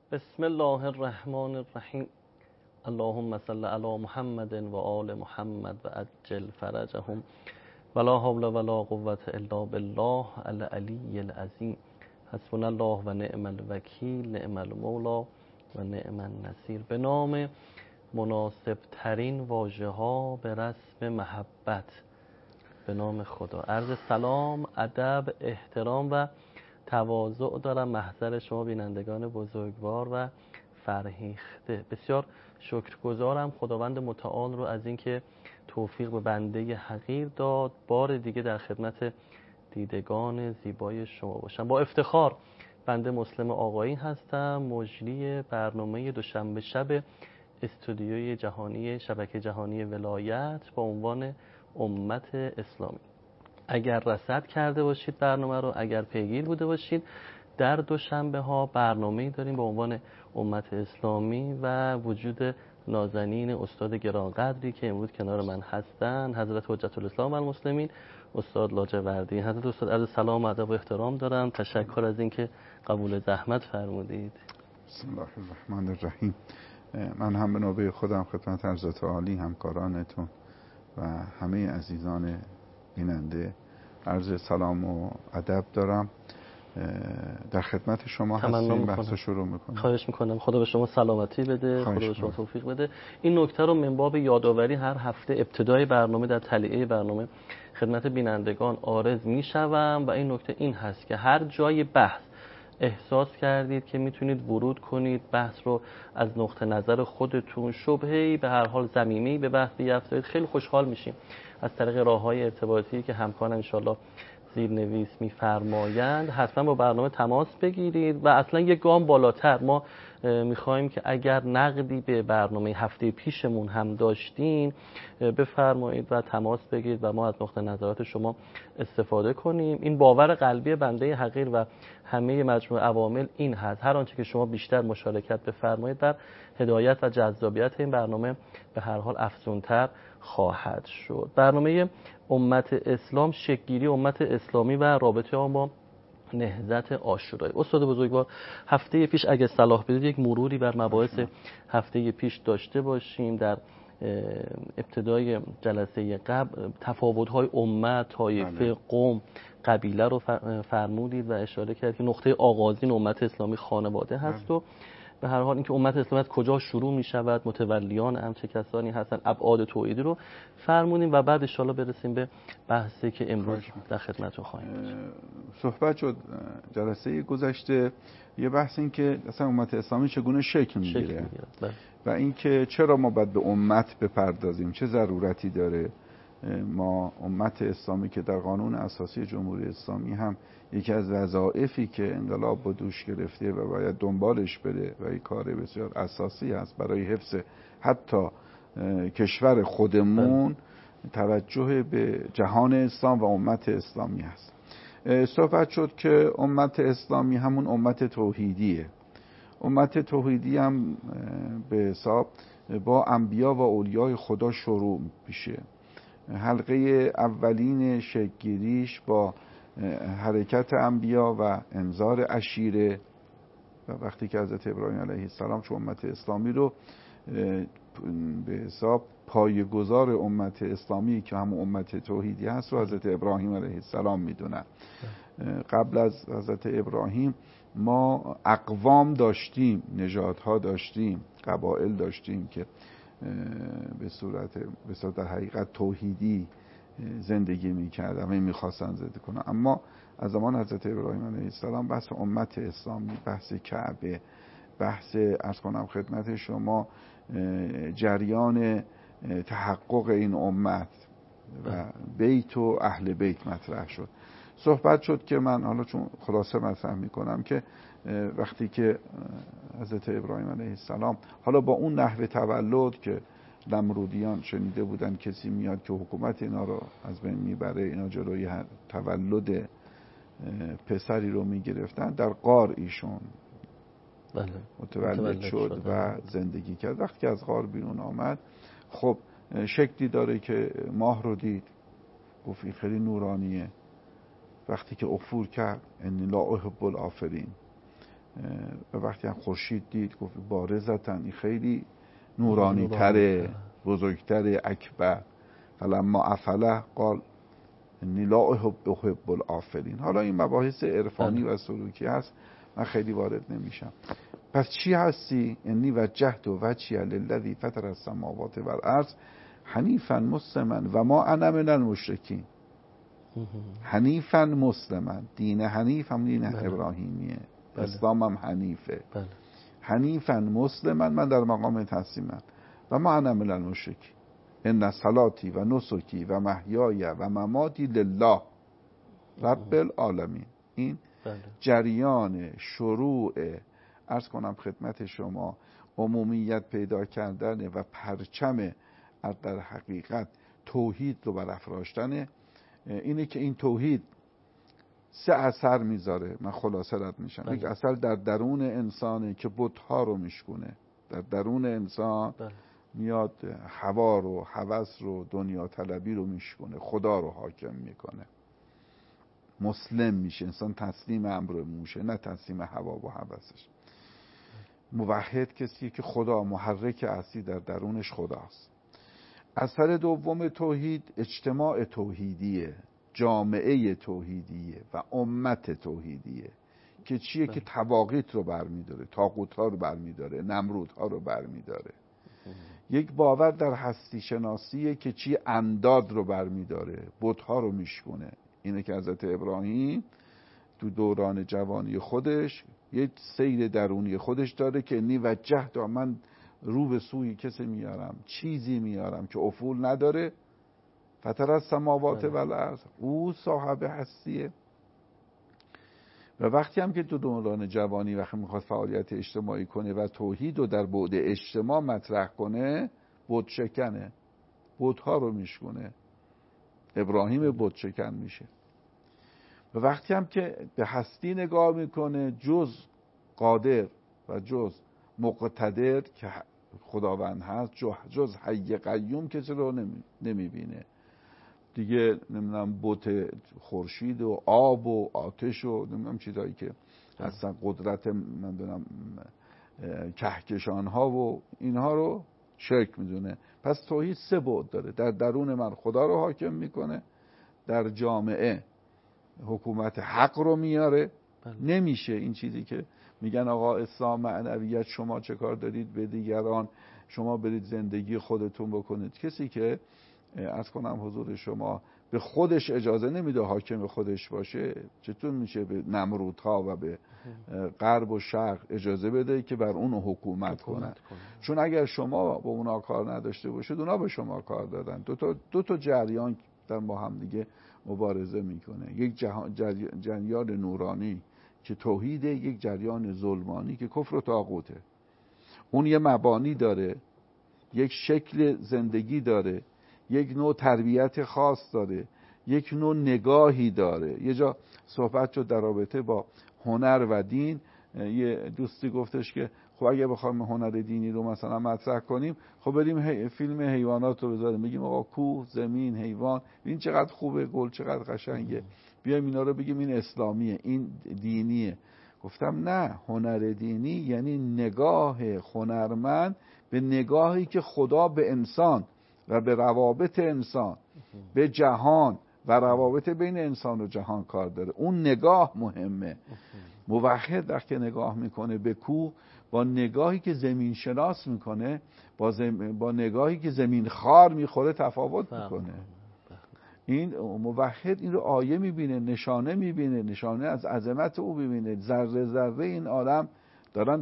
بسم الله الرحمن الرحیم. اللهم صل علی محمد و آل محمد و عجل فرجهم ولا حول ولا قوة الا بالله العلی العظیم. حسبنا الله و نعم الوکیل، نعم المولا و نعم النصیر. به نام مناسب ترین واژه ها به رسم محبت، به نام خدا. عرض سلام، ادب، احترام و تواضع دارم محضر شما بینندگان بزرگوار و فرهیخته. بسیار شکرگزارم خداوند متعال رو از اینکه توفیق به بنده حقیر داد بار دیگه در خدمت دیدگان زیبای شما باشم. با افتخار بنده مسلم آقایی هستم، مجری برنامه دوشنبه شب استودیوی جهانی شبکه جهانی ولایت با عنوان امت اسلامی. اگر رصد کرده باشید برنامه رو، اگر پیگیر بوده باشید، در دوشنبه ها برنامه‌ای داریم با عنوان امت اسلامی و وجود نازنین استاد گرانقدری که امروز کنار من هستن، حضرت حجت الاسلام و المسلمین استاد لاجوردی. حضرت استاد عرض سلام و ادب و احترام دارم. تشکر از اینکه قبول زحمت فرمودید. بسم الله الرحمن الرحیم. من هم به نوبه خودم خدمت حضرت عالی، همکارانتون و همه عزیزان بیننده عرض سلام و ادب دارم. در خدمت شما هستیم، بحث شروع میکنم. خواهش میکنم. خدا به شما سلامتی بده، خدا به شما توفیق بده. این نکته رو من باب یادآوری هر هفته ابتدای برنامه در تلیعه برنامه خدمت بینندگان عارض میشوم و این نکته این هست که هر جای بحث احساس کردید که میتونید ورود کنید، بحث رو از نقطه نظر خودتون، شبهه‌ای به هر حال ضمیمه‌ای به بحث بیافزایید، خیلی خوشحال میشیم از طریق راه‌های ارتباطی که همکارم انشالله زیرنویس میفرمایند حتما با برنامه تماس بگیرید و اصلا یک گام بالاتر ما میخوایم که اگر نقدی به برنامه هفته پیشمون هم داشتین بفرمایید و تماس بگیرید و ما از نقطه نظرات شما استفاده کنیم. این باور قلبی بنده حقیر و همه مجموع عوامل این هست هر آنچه که شما بیشتر مشارکت بفرمایید در هدایت و جذابیت این برنامه به هر حال افزونتر خواهد شد. برنامه امت اسلام، شکل‌گیری امت اسلامی و رابطه آن با نهضت عاشورایی. استاد بزرگوار، هفته پیش اگه صلاح بدید یک مروری بر مباحث هفته پیش داشته باشیم. در ابتدای جلسه قبل تفاوت‌های امت، طایفه، قوم، قبیله رو فرمودید و اشاره کردید که نقطه آغازین امت اسلامی خانواده هست و به هر حال اینکه امت اسلامی از کجا شروع می شود، متولیان هم چه کسانی هستن، ابعاد توحیدی رو فرمودیم و بعد ان شاء الله برسیم به بحثی که امروز در خدمتتون خواهیم بود. صحبت شد جلسه گذشته یه بحث این که اصلا امت اسلامی چگونه شکل میگیره و اینکه چرا ما باید به امت بپردازیم، چه ضرورتی داره. ما امت اسلامی که در قانون اساسی جمهوری اسلامی هم یکی از وظایفی که انقلاب با دوش گرفته و باید دنبالش بره و این کار بسیار اساسی است برای حفظ حتی کشور خودمون، توجه به جهان اسلام و امت اسلامی هست. صحبت شد که امت اسلامی همون امت توحیدیه. امت توحیدی هم به حساب با انبیا و اولیای خدا شروع میشه. حلقه اولین شکل‌گیریش با حرکت انبیا و انذار عشیره و وقتی که حضرت ابراهیم علیه السلام چون امت اسلامی رو به حساب پایه‌گذار امت اسلامی که همون امت توحیدی هست رو حضرت ابراهیم علیه السلام میدونن. قبل از حضرت ابراهیم ما اقوام داشتیم، نژادها داشتیم، قبایل داشتیم که به صورت در حقیقت توحیدی زندگی میکردن و میخواستن زندگی کنن. اما از زمان حضرت ابراهیم علیه السلام بحث امت اسلامی، بحث کعبه، بحث عرض کنم خدمت شما جریان تحقق این امت و بیت و اهل بیت مطرح شد. صحبت شد که من حالا چون خلاصه مطرح میکنم که وقتی که حضرت ابراهیم علیه السلام حالا با اون نحوه تولد که نمرودیان شنیده بودن کسی میاد که حکومت اینا رو از بین میبره، اینا جلوی تولد پسری رو میگرفتن، در غار ایشون متولد شد و زندگی کرد. وقتی که از غار بیرون آمد خب شکلی داره که ماه رو دید، گفت این خیلی نورانیه. وقتی که افور کرد انی لا احب الافرین و وقتی هم خورشید دید گفت بارزتن، این خیلی نورانی تره، بزرگتره، اکبر. فلما افله قال انی لا احب الافلین. حالا این مباحث عرفانی و سلوکی هست، من خیلی وارد نمیشم. پس چی هستی؟ انی وجهت وجهی للذی فطر السماوات والارض حنیفا مسلما و ما انا من المشرکین. حنیفا مسلما، دین حنیف هم دین ابراهیمیه، اسلام هم حنیفه. حنیفا مسلما، من در مقام تسلیمم. و ما انا من المشرکین ان صلاتی و نسکی و محیای و مماتی لله رب العالمین. این جریان شروع عرض کنم خدمت شما عمومیت پیدا کردن و پرچم در حقیقت توحید رو برافراشتن اینه که این توحید 3 اثر میذاره. من خلاصه رد میشم. یک اثر در درون انسانه که بت‌ها رو میشکونه. در درون انسان میاد هوا رو، هوس رو، دنیا طلبی رو میشکنه، خدا رو حاکم میکنه. مسلم میشه انسان، تسلیم امر موشه، نه تسلیم هوا و هوسش. موحد کسیه که خدا محرک اصلی در درونش خداست. اثر دوم توحید اجتماع توحیدیه، جامعه توحیدیه و امت توحیدیه که چیه؟ که طواغیت رو برمیداره، طاغوت‌ها رو برمیداره، نمرودها رو برمیداره. یک باور در هستی شناسیه که چی؟ انداد رو برمیداره، بت‌ها رو میشکنه. اینه که حضرت ابراهیم تو دوران جوانی خودش یک سیر درونی خودش داره که انی وجهت، من رو به سوی کسی میارم، چیزی میارم که افول نداره، فطر السماوات والارض، او صاحب هستیه. و وقتی هم که تو دوران جوانی وقتی میخواد فعالیت اجتماعی کنه و توحید رو در بعد اجتماع مطرح کنه، بت شکنه، بت‌ها رو میشکنه. ابراهیم بت شکن میشه. و وقتی هم که به هستی نگاه میکنه، جز قادر و جز مقتدر که خداوند هست، جز حی قیوم کسی رو نمیبینه دیگه. نمیدونم بت خورشید و آب و آتش و نمیدونم چیزایی که اصلا قدرت نمیدونم کهکشان ها و اینها رو شرک میدونه. پس توحید 3 بعد داره. در درون من خدا رو حاکم میکنه، در جامعه حکومت حق رو میاره. نمیشه این چیزی که میگن آقا اسلام معنویت، شما چه کار دارید به دیگران، شما برید زندگی خودتون بکنید. کسی که از کنم حضور شما به خودش اجازه نمیده حاکم خودش باشه، چطور میشه به نمرودها و به غرب و شرق اجازه بده که بر اون حکومت کنن؟ چون اگر شما با اونا کار نداشته باشید، اونا به شما کار دادن. دو تا جریان در با هم دیگه مبارزه میکنه. یک جریان نورانی که توحیده، یک جریان ظلمانی که کفر و طاغوته. اون یه مبانی داره، یک شکل زندگی داره، یک نوع تربیت خاص داره، یک نوع نگاهی داره. یه جا صحبت شد در رابطه با هنر و دین. یه دوستی گفتش که خب اگه بخوایم هنر دینی رو مثلا مطرح کنیم، خب بریم فیلم حیوانات رو بذاریم، بگیم آقا کوه، زمین، حیوان، این چقدر خوبه، گل چقدر قشنگه، بیایم اینا رو بگیم این اسلامیه، این دینیه. گفتم نه، هنر دینی یعنی نگاه هنرمند به نگاهی که خدا به انسان و به روابط انسان، به جهان و روابط بین انسان و جهان کار داره. اون نگاه مهمه. موحد وقتی نگاه میکنه به کوه، با نگاهی که زمین شناس میکنه با نگاهی که زمین خار میخوره تفاوت میکنه. این موحد این رو آیه میبینه، نشانه میبینه، نشانه از عظمت او میبینه. ذره ذره این عالم دارن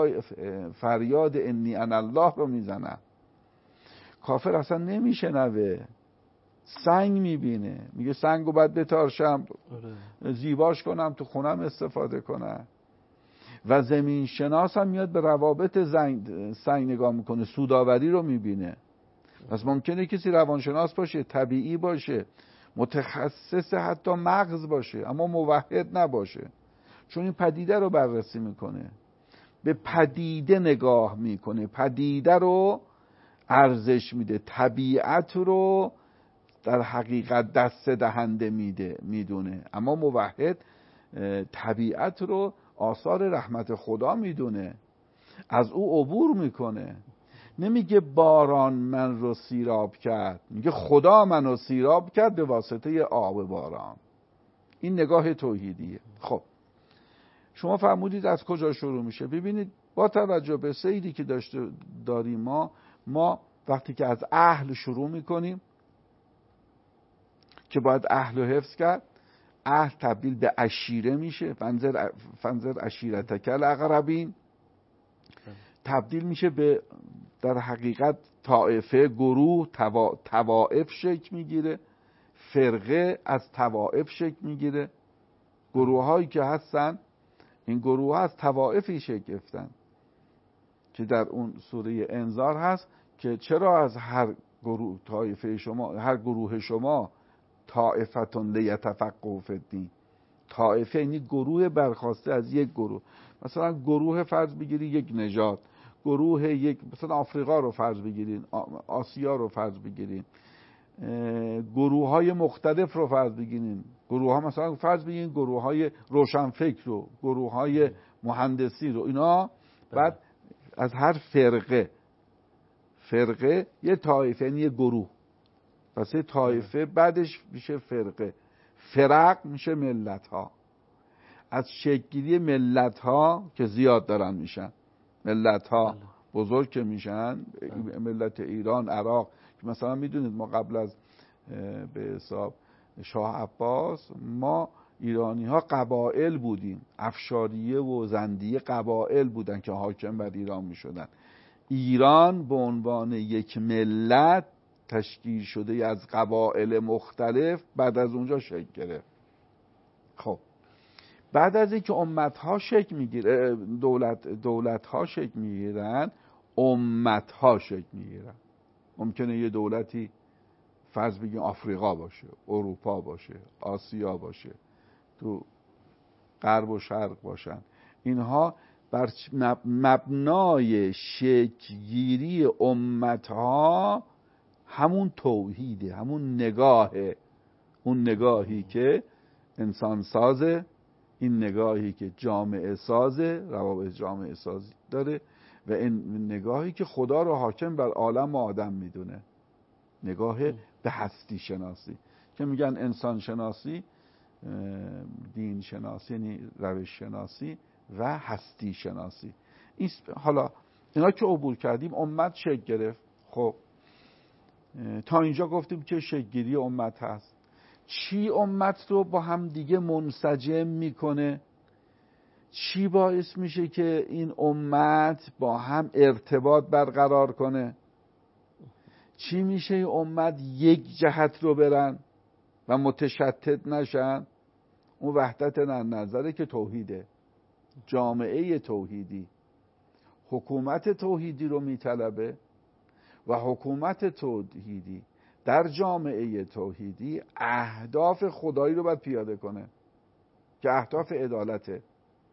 فریاد انی انا الله رو میزنن. کافر اصلا نمیشنوه، سنگ میبینه، میگه سنگو باید بتارشم، زیباش کنم، تو خونم استفاده کنم. و زمین شناس هم میاد به روابط سنگ نگاه میکنه، سوداوری رو میبینه. پس ممکنه کسی روانشناس باشه، طبیعی باشه، متخصص حتی مغز باشه، اما موحد نباشه، چون این پدیده رو بررسی میکنه، به پدیده نگاه میکنه، پدیده رو ارزش میده، طبیعت رو در حقیقت دست دهنده میدونه. اما موحد طبیعت رو آثار رحمت خدا میدونه، از او عبور میکنه. نمیگه باران من رو سیراب کرد، میگه خدا منو سیراب کرد به واسطه آب باران. این نگاه توحیدیه. خب شما فرمودید از کجا شروع میشه. ببینید با توجه به سیری که داریم ما وقتی که از اهل شروع میکنیم که باید اهل رو حفظ کرد، اهل تبدیل به عشیره میشه، فنظر عشیرتک الاقربین، تبدیل میشه به در حقیقت طائفه، گروه، طوائف شکل میگیره، فرقه از طوائف شکل میگیره. گروه هایی که هستن، این گروه ها از طوائفی شکل گرفتن که در اون سوره انذار هست که چرا از هر گروه طائفه شما، هر گروه شما طائفتون لیتفقهوا فی الدین. طائفه یعنی گروه برخواسته از یک گروه. مثلا گروه فرض بگیری یک نژاد، گروه یک مثلا آفریقا رو فرض بگیرین، آسیا رو فرض بگیرین، گروه های مختلف رو فرض بگیرین، گروه ها مثلا فرض بگیرین گروه های روشنفکر رو، گروه های مهندسی رو، اینا بعد از هر فرقه یه طایفه یعنی یه گروه، پس یه طایفه بعدش میشه فرقه، فرق میشه ملت ها. از شکلگیری ملت ها که زیاد دارن میشن، ملت ها بزرگ که میشن، ملت ایران، عراق، که مثلا میدونید ما قبل از به حساب شاه عباس ما ایرانی ها قبائل بودیم، افشاریه و زندیه قبائل بودن که حاکم بر ایران میشدن. ایران به عنوان یک ملت تشکیل شده از قبائل مختلف بعد از اونجا شکل گرفت. خب بعد از اینکه امت‌ها شکل میگیره، دولت‌ها شکل میگیرن، امت‌ها شکل میگیرن. ممکنه یه دولتی فرض بگیم آفریقا باشه، اروپا باشه، آسیا باشه، تو غرب و شرق باشن. اینها بر مبنای شکل‌گیری امت‌ها همون توحیده، همون نگاهه، اون نگاهی که انسان سازه، این نگاهی که جامعه سازه، روابط جامعه سازی داره، و این نگاهی که خدا رو حاکم بر عالم و آدم میدونه، نگاه به هستی شناسی که میگن انسان شناسی، دین شناسی یعنی روش شناسی و هستی شناسی. حالا اینا که عبور کردیم امت شکل گرفت. خب تا اینجا گفتیم که شکل‌گیری امت هست. چی امت رو با هم دیگه منسجم میکنه؟ چی باعث میشه که این امت با هم ارتباط برقرار کنه؟ چی میشه این امت یک جهت رو برن و متشتت نشن؟ اون وحدت نظره که توحیده، جامعه توحیدی، حکومت توحیدی رو میطلبه و حکومت توحیدی در جامعه توحیدی اهداف خدایی رو باید پیاده کنه که اهداف عدالته.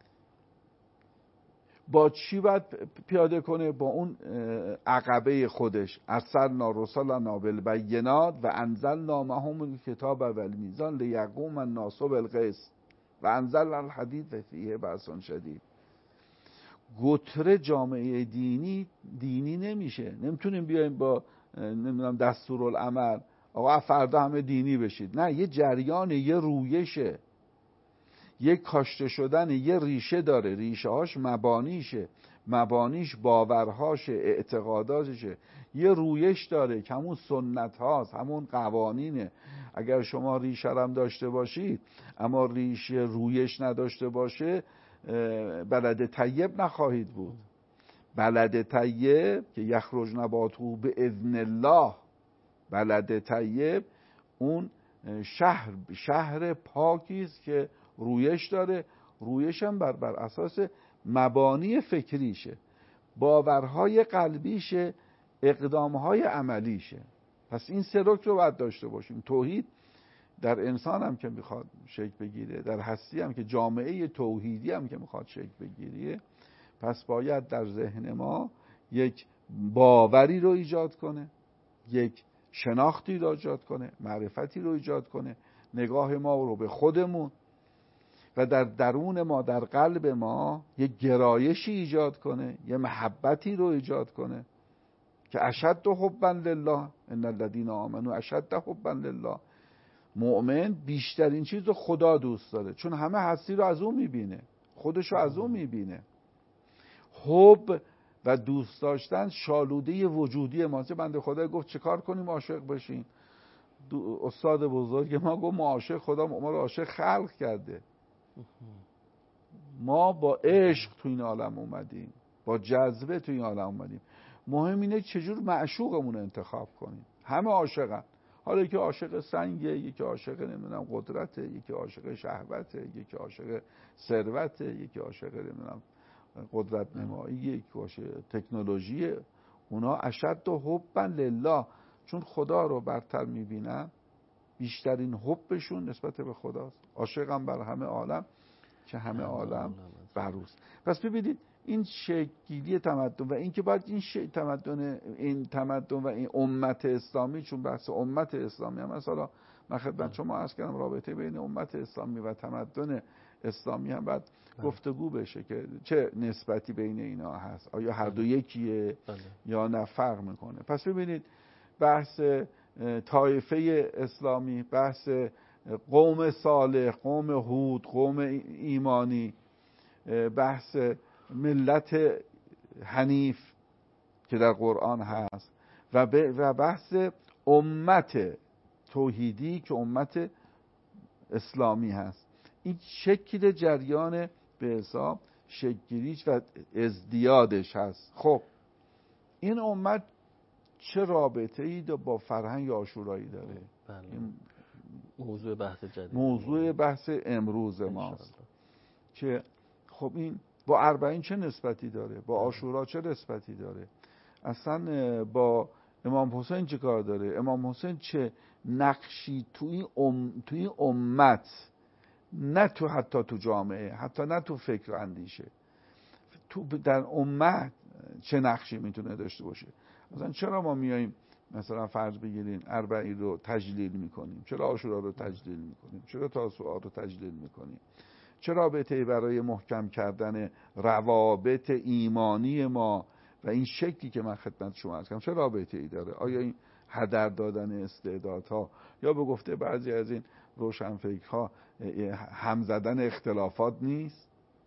با چی باید پیاده کنه؟ با اون عقبه خودش، ارسلنا رسلنا بالبینات و انزلنا معهم الکتاب والمیزان لیقوم الناس بالقسط و انزلنا الحدید و فیه بأس شدید. گتره جامعه دینی نمیشه. نمیتونیم بیایم با نمیدونم دستورالعمل آقا فردا همه دینی بشید. نه، یه جریان، یه رویشه، یه کاشته شدن، یه ریشه داره، ریشه هاش مبانیش باورهاشه، اعتقاداتشه، یه رویش داره که همون سنت هاست، همون قوانینه. اگر شما ریشه هم داشته باشید اما ریشه رویش نداشته باشه، بلد طیب نخواهید بود. بلد طیب که یخرج نباته به اذن الله، بلد طیب اون شهر پاکی است که رویش داره. رویش هم بر اساس مبانی فکریشه، باورهای قلبیشه، اقدامهای عملیشه. پس این سه رکن رو باید داشته باشیم. توحید در انسان هم که میخواد شکل بگیره، در هستی هم که جامعه توحیدی هم که میخواد شکل بگیره، پس باید در ذهن ما یک باوری رو ایجاد کنه، یک شناختی رو ایجاد کنه، معرفتی رو ایجاد کنه، نگاه ما رو به خودمون و در درون ما، در قلب ما یه گرایشی ایجاد کنه، یه محبتی رو ایجاد کنه که اشد حبا لله، ان الذین آمنوا اشد حبا لله. مؤمن بیشترین چیز رو خدا دوست داره، چون همه هستی رو از اون میبینه، خودش رو از اون میبینه. حب و دوست داشتن شالوده وجودی ماست. بنده خدا گفت چه کار کنیم عاشق بشیم؟ استاد بزرگ ما گفت ما عاشق خدا، ما رو عاشق خلق کرده. ما با عشق تو این عالم اومدیم، با جذبه تو این عالم اومدیم. مهم اینه چجور معشوقمون رو انتخاب کنیم. همه عاشقن، حالا یکی عاشق سنگه، یکی عاشق نمیدونم قدرته، یکی عاشق شهوته، یکی عاشق ثروته، یکی عاشق نمیدونم قدرت نمایی، یکی عاشق تکنولوژی. اونا اشد حبا لله، چون خدا رو برتر میبینن، بیشترین حبشون نسبت به خداست. عاشقم بر همه عالم که همه عالم بروست. پس ببینید این شکلی تمدن و این که باید این تمدن و این امت اسلامی، چون بحث امت اسلامی هم مثلا من خدمت شما عرض کردم رابطه بین امت اسلامی و تمدن اسلامی هم باید گفتگو بشه که چه نسبتی بین اینا هست، آیا هر دو یکیه یا نه فرق میکنه. پس ببینید بحث طایفه اسلامی، بحث قوم صالح، قوم هود، قوم ایمانی، بحث ملت حنیف که در قرآن هست و بحث امت توحیدی که امت اسلامی هست. این شکل جریان به حساب شکلگیریش و ازدیادش هست. خب این امت چه رابطه‌ای با فرهنگ عاشورایی داره؟ این موضوع بحث جدید، موضوع بحث امروز ماست که خب این با اربعین چه نسبتی داره، با عاشورا چه نسبتی داره، اصلا با امام حسین چه کار داره، امام حسین چه نقشی توی امت، نه تو حتی تو جامعه، حتی نه تو فکر و اندیشه، تو در امت چه نقشی میتونه داشته باشه. مثلا چرا ما میاییم مثلا فرض بگیریم اربعین رو تجلیل میکنیم، چرا عاشورا رو تجلیل میکنیم، چرا تاسوعا رو تجلیل میکنیم، چه رابطه‌ای برای محکم کردن روابط ایمانی ما و این شکلی که من خدمت شما عرض کردم چه رابطه‌ای داره؟ آیا این هدر دادن استعدادها یا به گفته بعضی از این روشنفکرها هم زدن اختلافات نیست؟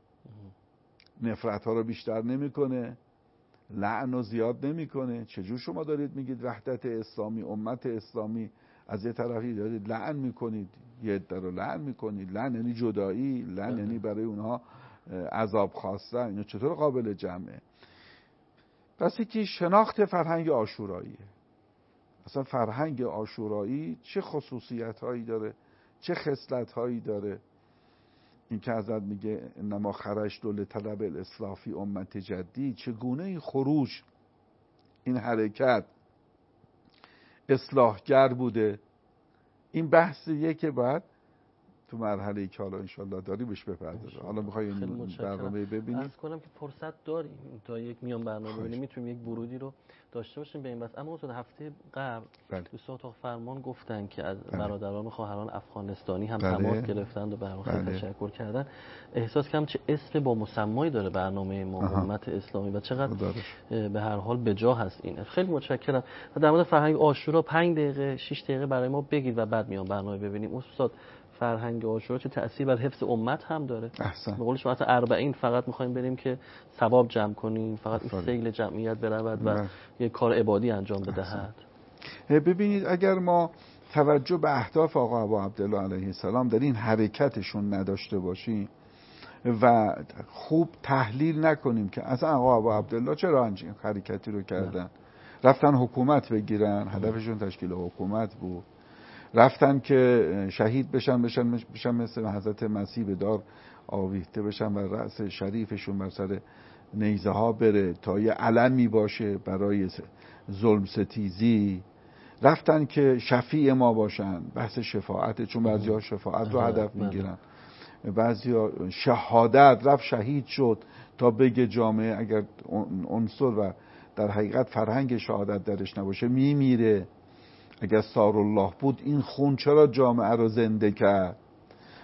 نفرت‌ها رو بیشتر نمی‌کنه؟ لعن رو زیاد نمی‌کنه؟ چجور شما دارید میگید وحدت اسلامی، امت اسلامی، از یه طرفی دارید لعن میکنید، یه عده رو لعن میکنید؟ لعن یعنی جدایی، لعن یعنی برای اونها عذاب خواستن. اینو چطور قابل جمعه؟ پس یکی شناخت فرهنگ عاشوراییه. اصلا فرهنگ عاشورایی چه خصوصیت هایی داره، چه خصلت هایی داره؟ این که ازت میگه انما خرجت لطلب الاصلاح فی امت جدی، چگونه این خروج، این حرکت اصلاحگر بوده. این بحثیه که بعد تو مرحله که حالا انشالله داری بهش بپردازه. حالا میخوای این برنامه ببینیم؟ عرض کنم که فرصت داریم تا یک میان برنامه ببینیم، میتونیم یک ورودی رو داشته باشیم به این بس. اما اصلا هفته قبل دوستان اتاق فرمان گفتن که از برادران و خواهران افغانستانی هم تماس گرفتند و برنامه خیلی تشکر کردن. احساس کردم چه اسم با مسمایی داره برنامه ما امت اسلامی و چقدر به هر حال بجا هست این. خیلی متشکرم. و در مورد فرهنگ عاشورا 5 دقیقه 6 دقیقه برای ما بگید و بعد میان برنامه ببینیم. استاد فرهنگ عاشورا چه تأثیر بر حفظ امت هم داره؟ به قول شما اصلا اربعین فقط میخوایم بریم که ثواب جمع کنیم، فقط این سیل جمعیت برود و یک کار عبادی انجام بدهد. ببینید اگر ما توجه به اهداف آقا ابا عبدالله علیه السلام در این حرکتشون نداشته باشیم و خوب تحلیل نکنیم که اصلا آقا ابا عبدالله چرا همچین حرکتی رو کردن، رفتن حکومت بگیرن، هدفشون تشکیل حکومت بود، رفتن که شهید بشن مثل حضرت مسیح به دار آویخته بشن و رأس شریفشون بر سر نیزه ها بره تا یه علمی باشه برای ظلم ستیزی، رفتن که شفیع ما باشن، بحث شفاعت، چون بعضی ها شفاعت رو هدف میگیرن، بعضی ها شهادت، رفت شهید شد تا بگه جامعه اگر عنصر و در حقیقت فرهنگ شهادت درش نباشه میمیره. اگر سار الله بود این خون چرا جامعه رو زنده کرد؟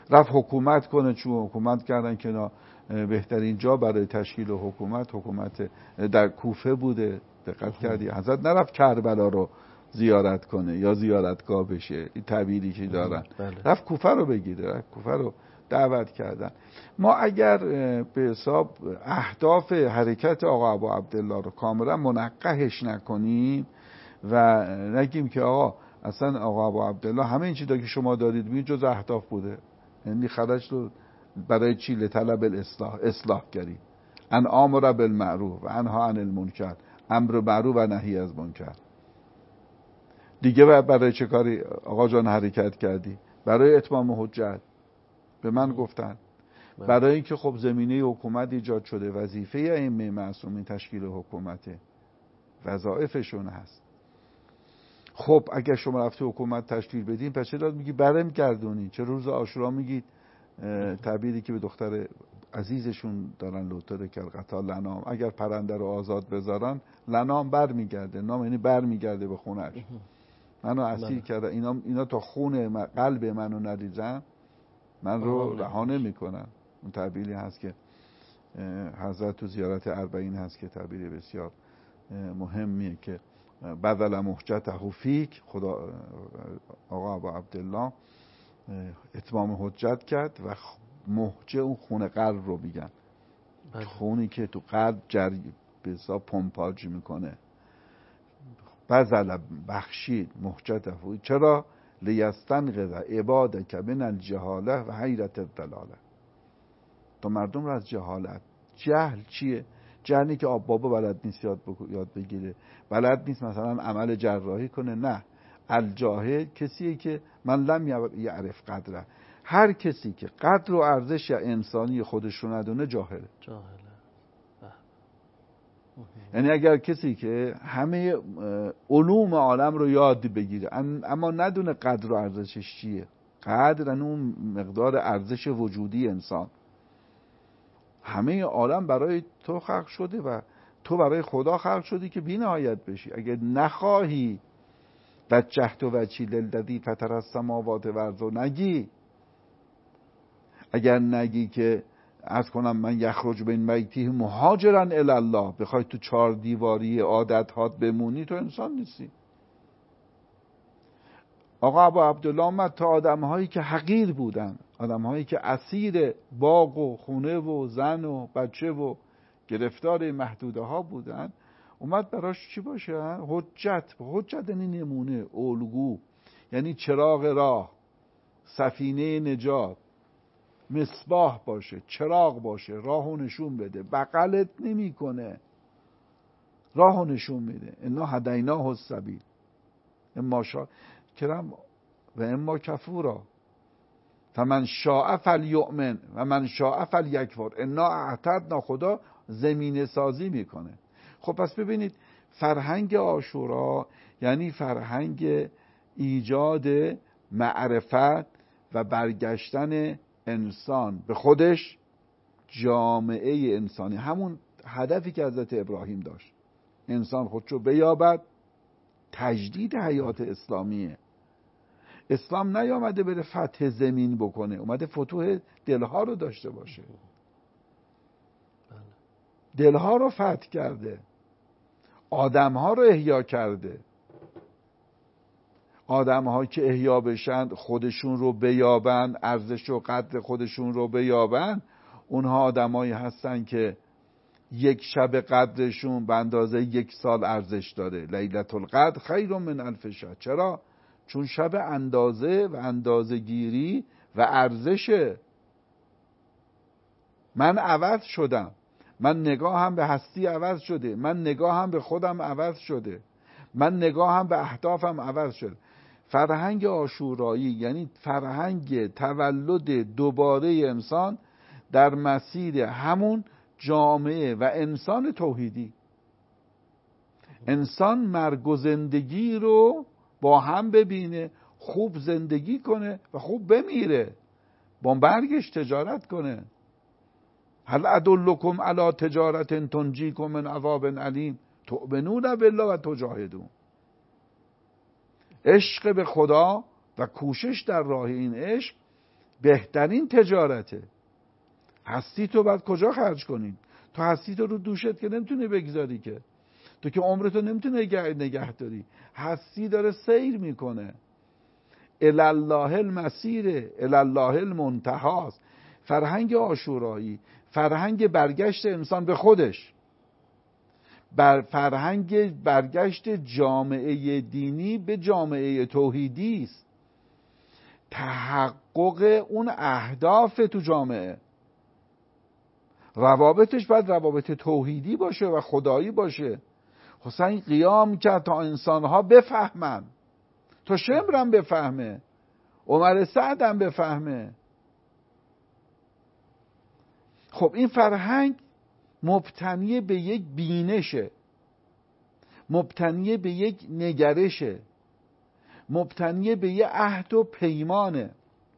رفت حکومت کنه، چون حکومت کردن که اینا بهترین جا برای تشکیل حکومت در کوفه بوده. دقت کردی حضرت نرفت کربلا رو زیارت کنه یا زیارتگاه بشه، این تعبیری که دارن. رفت کوفه رو بگیره، رفت کوفه رو دعوت کردن. ما اگر به حساب اهداف حرکت آقا ابو عبدالله رو کاملا منقحش نکنیم و نگیم که آقا اصلا آقا ابو عبدالله همه این چیزا که شما دارید میگید جز اهداف بوده، یعنی خرج رو برای چی؟ لطلب اصلاح کردی، ان امر بالمعروف و انها عن المنکر، امر معروف و نهی از منکر. دیگه برای چه کاری آقا جان حرکت کردی؟ برای اتمام حجت. به من گفتن برای اینکه خب زمینه حکومت ایجاد شده، وظیفه ائمه معصومین تشکیل حکومته، وظایفشون هست. خب اگر شما رفتی حکومت تشکیل بدین پس چرا میگی برم گردونی؟ چه روز عاشورا میگید تعبیری که به دختر عزیزشون دارن لوتره که القتال لنام، اگر پرنده رو آزاد بذارن لنام بر میگرده، نام یعنی بر میگرده به خونش. منو اسیر کرده، اینا تا خون قلب منو نریزن من رو رها نمیکنن. اون تعبیری هست که حضرت تو زیارت اربعین هست که تعبیر بسیار مهمیه که بدل محجته فیک، خدا آقا ابو عبدالله اتمام حجت کرد و محجه اون خون قلب رو میگن، خونی که تو قلب جری به حساب پمپاژ میکنه. بذل بخشید محجته، چرا؟ لیستنقذ عبادک من الجهاله و حیرت الضلاله. تو مردم رو از جهالت. جهل چیه؟ جهلی که بابا بلد نیست یاد بگیره، بلد نیست مثلا عمل جراحی کنه، نه. الجاهل کسیه که من لم یعرف قدره، هر کسی که قدر و ارزش انسانی خودش رو ندونه جاهله. یعنی اگر کسی که همه علوم عالم رو یاد بگیره اما ندونه قدر و ارزشش چیه، قدر اون مقدار ارزش وجودی انسان، همه عالم برای تو خلق شده و تو برای خدا خلق شدی که بی‌نهایت بشی. اگر نخواهی وجهت وجهی للذی فطر السماوات والارض نگی، اگر نگی که عرض کنم من یخرج بین بیته مهاجرا الی الله، بخوای تو 4 دیواری عادت هات بمونی، تو انسان نیستی. آقا ابو عبدالله اومد تا آدم‌هایی که حقیر بودن، آدم‌هایی که اسیر باغ و خونه و زن و بچه و گرفتار محدوده ها بودن، اومد براش چی باشه؟ حجت یعنی نمونه، الگو، یعنی چراغ راه، سفینه نجات، مصباح باشه، چراغ باشه، راهو نشون بده، بغلت نمیکنه، راهو نشون میده. انا هدیناه السبیل اما کرم و اما کفورا فمن شاء فلیؤمن و من شاء فلیکفر انا اعتدنا. خدا زمینه سازی میکنه. خب پس ببینید فرهنگ عاشورا یعنی فرهنگ ایجاد معرفت و برگشتن انسان به خودش، جامعه انسانی، همون هدفی که حضرت ابراهیم داشت، انسان خودشو بیابد. تجدید حیات اسلامیه. اسلام نیامده بره فتح زمین بکنه، اومده فتوح دلها رو داشته باشه. دلها رو فتح کرده، آدمها رو احیا کرده. آدم‌ها که احیا بشن، خودشون رو بیابن، ارزش و قدر خودشون رو بیابن، اونها آدمایی هستن که یک شب قدرشون به اندازه 1 سال ارزش داره. لیلة القدر خیر من 1000 شهر. چرا؟ چون شب اندازه و اندازه گیری و ارزشه. من عوض شدم، من نگاهم به هستی عوض شده، من نگاهم به خودم عوض شده، من نگاهم به اهدافم عوض شده. فرهنگ عاشورایی یعنی فرهنگ تولد دوباره انسان در مسیر همون جامعه و انسان توحیدی. انسان مرگ و زندگی رو با هم ببینه، خوب زندگی کنه و خوب بمیره، با مرگش تجارت کنه. هل ادلکم علی تجارت تنجیکم من عذاب علیم تؤمنون بالله و تجاهدون. عشق به خدا و کوشش در راه این عشق بهترین تجارته. هستی تو باید کجا خرج کنی؟ تو هستی تو رو دوشت که نمیتونی بگذاری، که تو که عمرتو نمیتونی نگه داری. هستی داره سیر میکنه. الالله المسیر، الالله المنتهی. فرهنگ عاشورایی، فرهنگ برگشت انسان به خودش، فرهنگ برگشت جامعه دینی به جامعه توحیدی است. تحقق اون اهداف تو جامعه، روابطش باید روابط توحیدی باشه و خدایی باشه. حسین قیام کرد تا انسانها بفهمن، تا شمرم بفهمه، عمر سعدم بفهمه. خب این فرهنگ مبتنی به یک بینشه، مبتنی به یک نگرشه، مبتنی به یک عهد و پیمانه.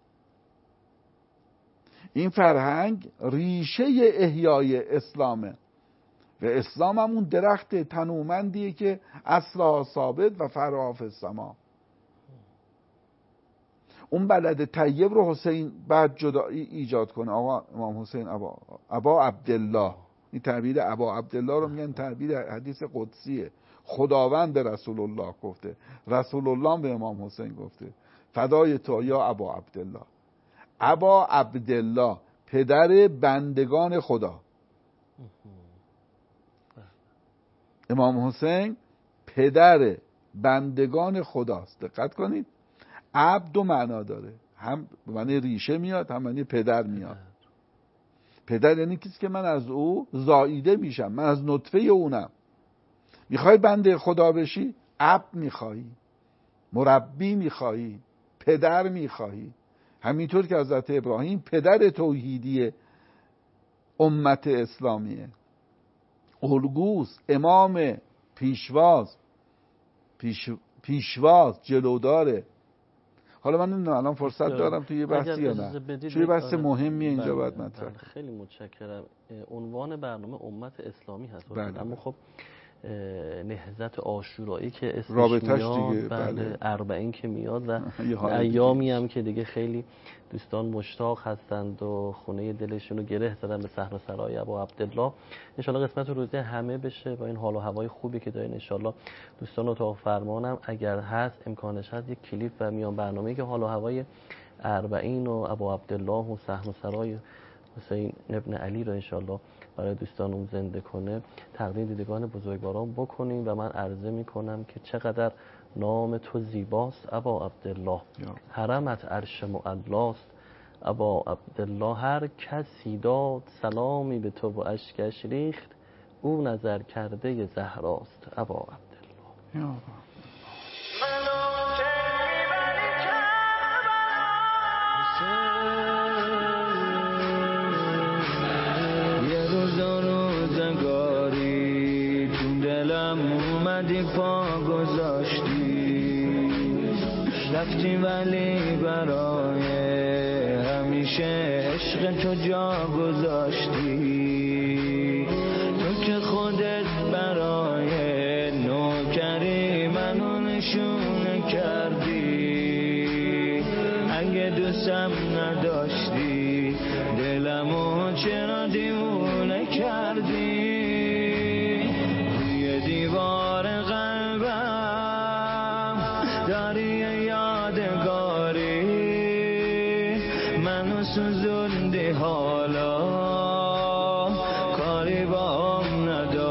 این فرهنگ ریشه احیای اسلامه و اسلام هم اون درخت تنومندیه که اصلها ثابت و فرعها فی السما. اون بلد طیب رو حسین بعد جدا ایجاد کنه. آقا امام حسین ابا عبدالله، این تعبیر ابا عبدالله رو میگن تعبیر حدیث قدسیه. خداوند به رسول الله گفته، رسول الله به امام حسین گفته فدای تو یا ابا عبدالله. ابا عبدالله پدر بندگان خدا. امام حسین پدر بندگان خداست. دقت کنید، عبد دو معنا داره، هم معنی ریشه میاد، هم معنی پدر میاد. پدر یعنی کسی که من از او زاییده میشم، من از نطفه اونم. میخوای بنده خدا بشی، عبد میخوایی، مربی میخوایی، پدر میخوایی. همینطور که حضرت ابراهیم پدر توحیدی امت اسلامیه، الگوست، امام، پیشواز، جلوداره. حالا من نمیدونم الان فرصت دارم توی یه بحثی یا نه، چون یه بحث مهمیه اینجا باید مطرح. خیلی متشکرم. عنوان برنامه امت اسلامی هست، اما خب نهضت عاشورایی که اسمش رابطش میاد، دیگه بله، اربعین که میاد و ایامی هم که دیگه خیلی دوستان مشتاق هستند و خونه دلشون رو گره زدن به صحرا ابا عبدالله. انشالله قسمت روزی همه بشه با این حال و هوای خوبی که دارین. انشالله دوستان اتاق فرمانم اگر هست امکانش هست یک کلیپ و میان برنامه‌ای که حال و هوای اربعین و ابا عبدالله و صحرای حسین ابن علی رو انشالله برای دوستانم زنده کنه تقدیم دیدگان بزرگواران بکنیم. و من عرضه میکنم که چقدر نام تو زیباست ابا عبدالله، حرمت عرش معلاست ابا عبدالله. هر کسی داد سلامی به تو و اشکش ریخت، او نظر کرده زهراست ابا عبدالله. پا گذاشتی رفتی ولی برای همیشه عشق تو جا گذاشتی. تو که خودت برای نوکری منو نشون کردی، اگه دوستم نداشتی دلمو چرا دیوونه کردی؟ روی دیوار سوزوندی، حالا کاری با هم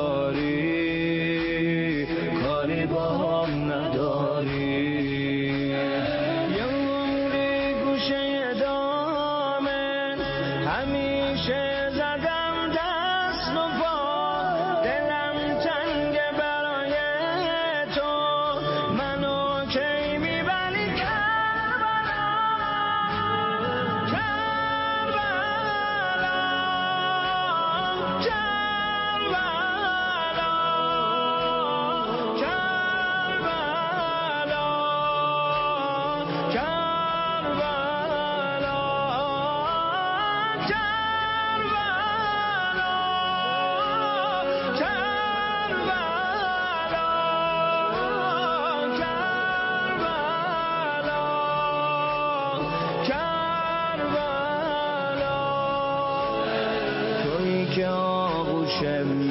نداری، کاری با هم نداری. یه عمری گوشه دامن همیشه زدم دست و پا چشم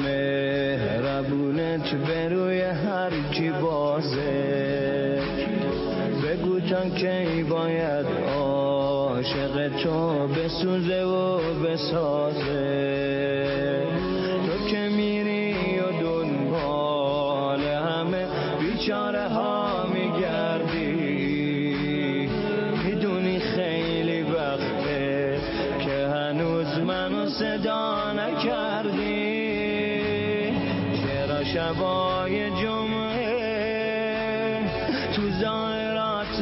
مهربونت بروی هر کی بازه بگو تا کی باید عاشق تو بسوزه و بسازه تو که میری و دنبال همه بیچاره ها میگردی میدونی خیلی وقته که هنوز منو صدا نکردی چرا شبای جمعه تو ظاهرات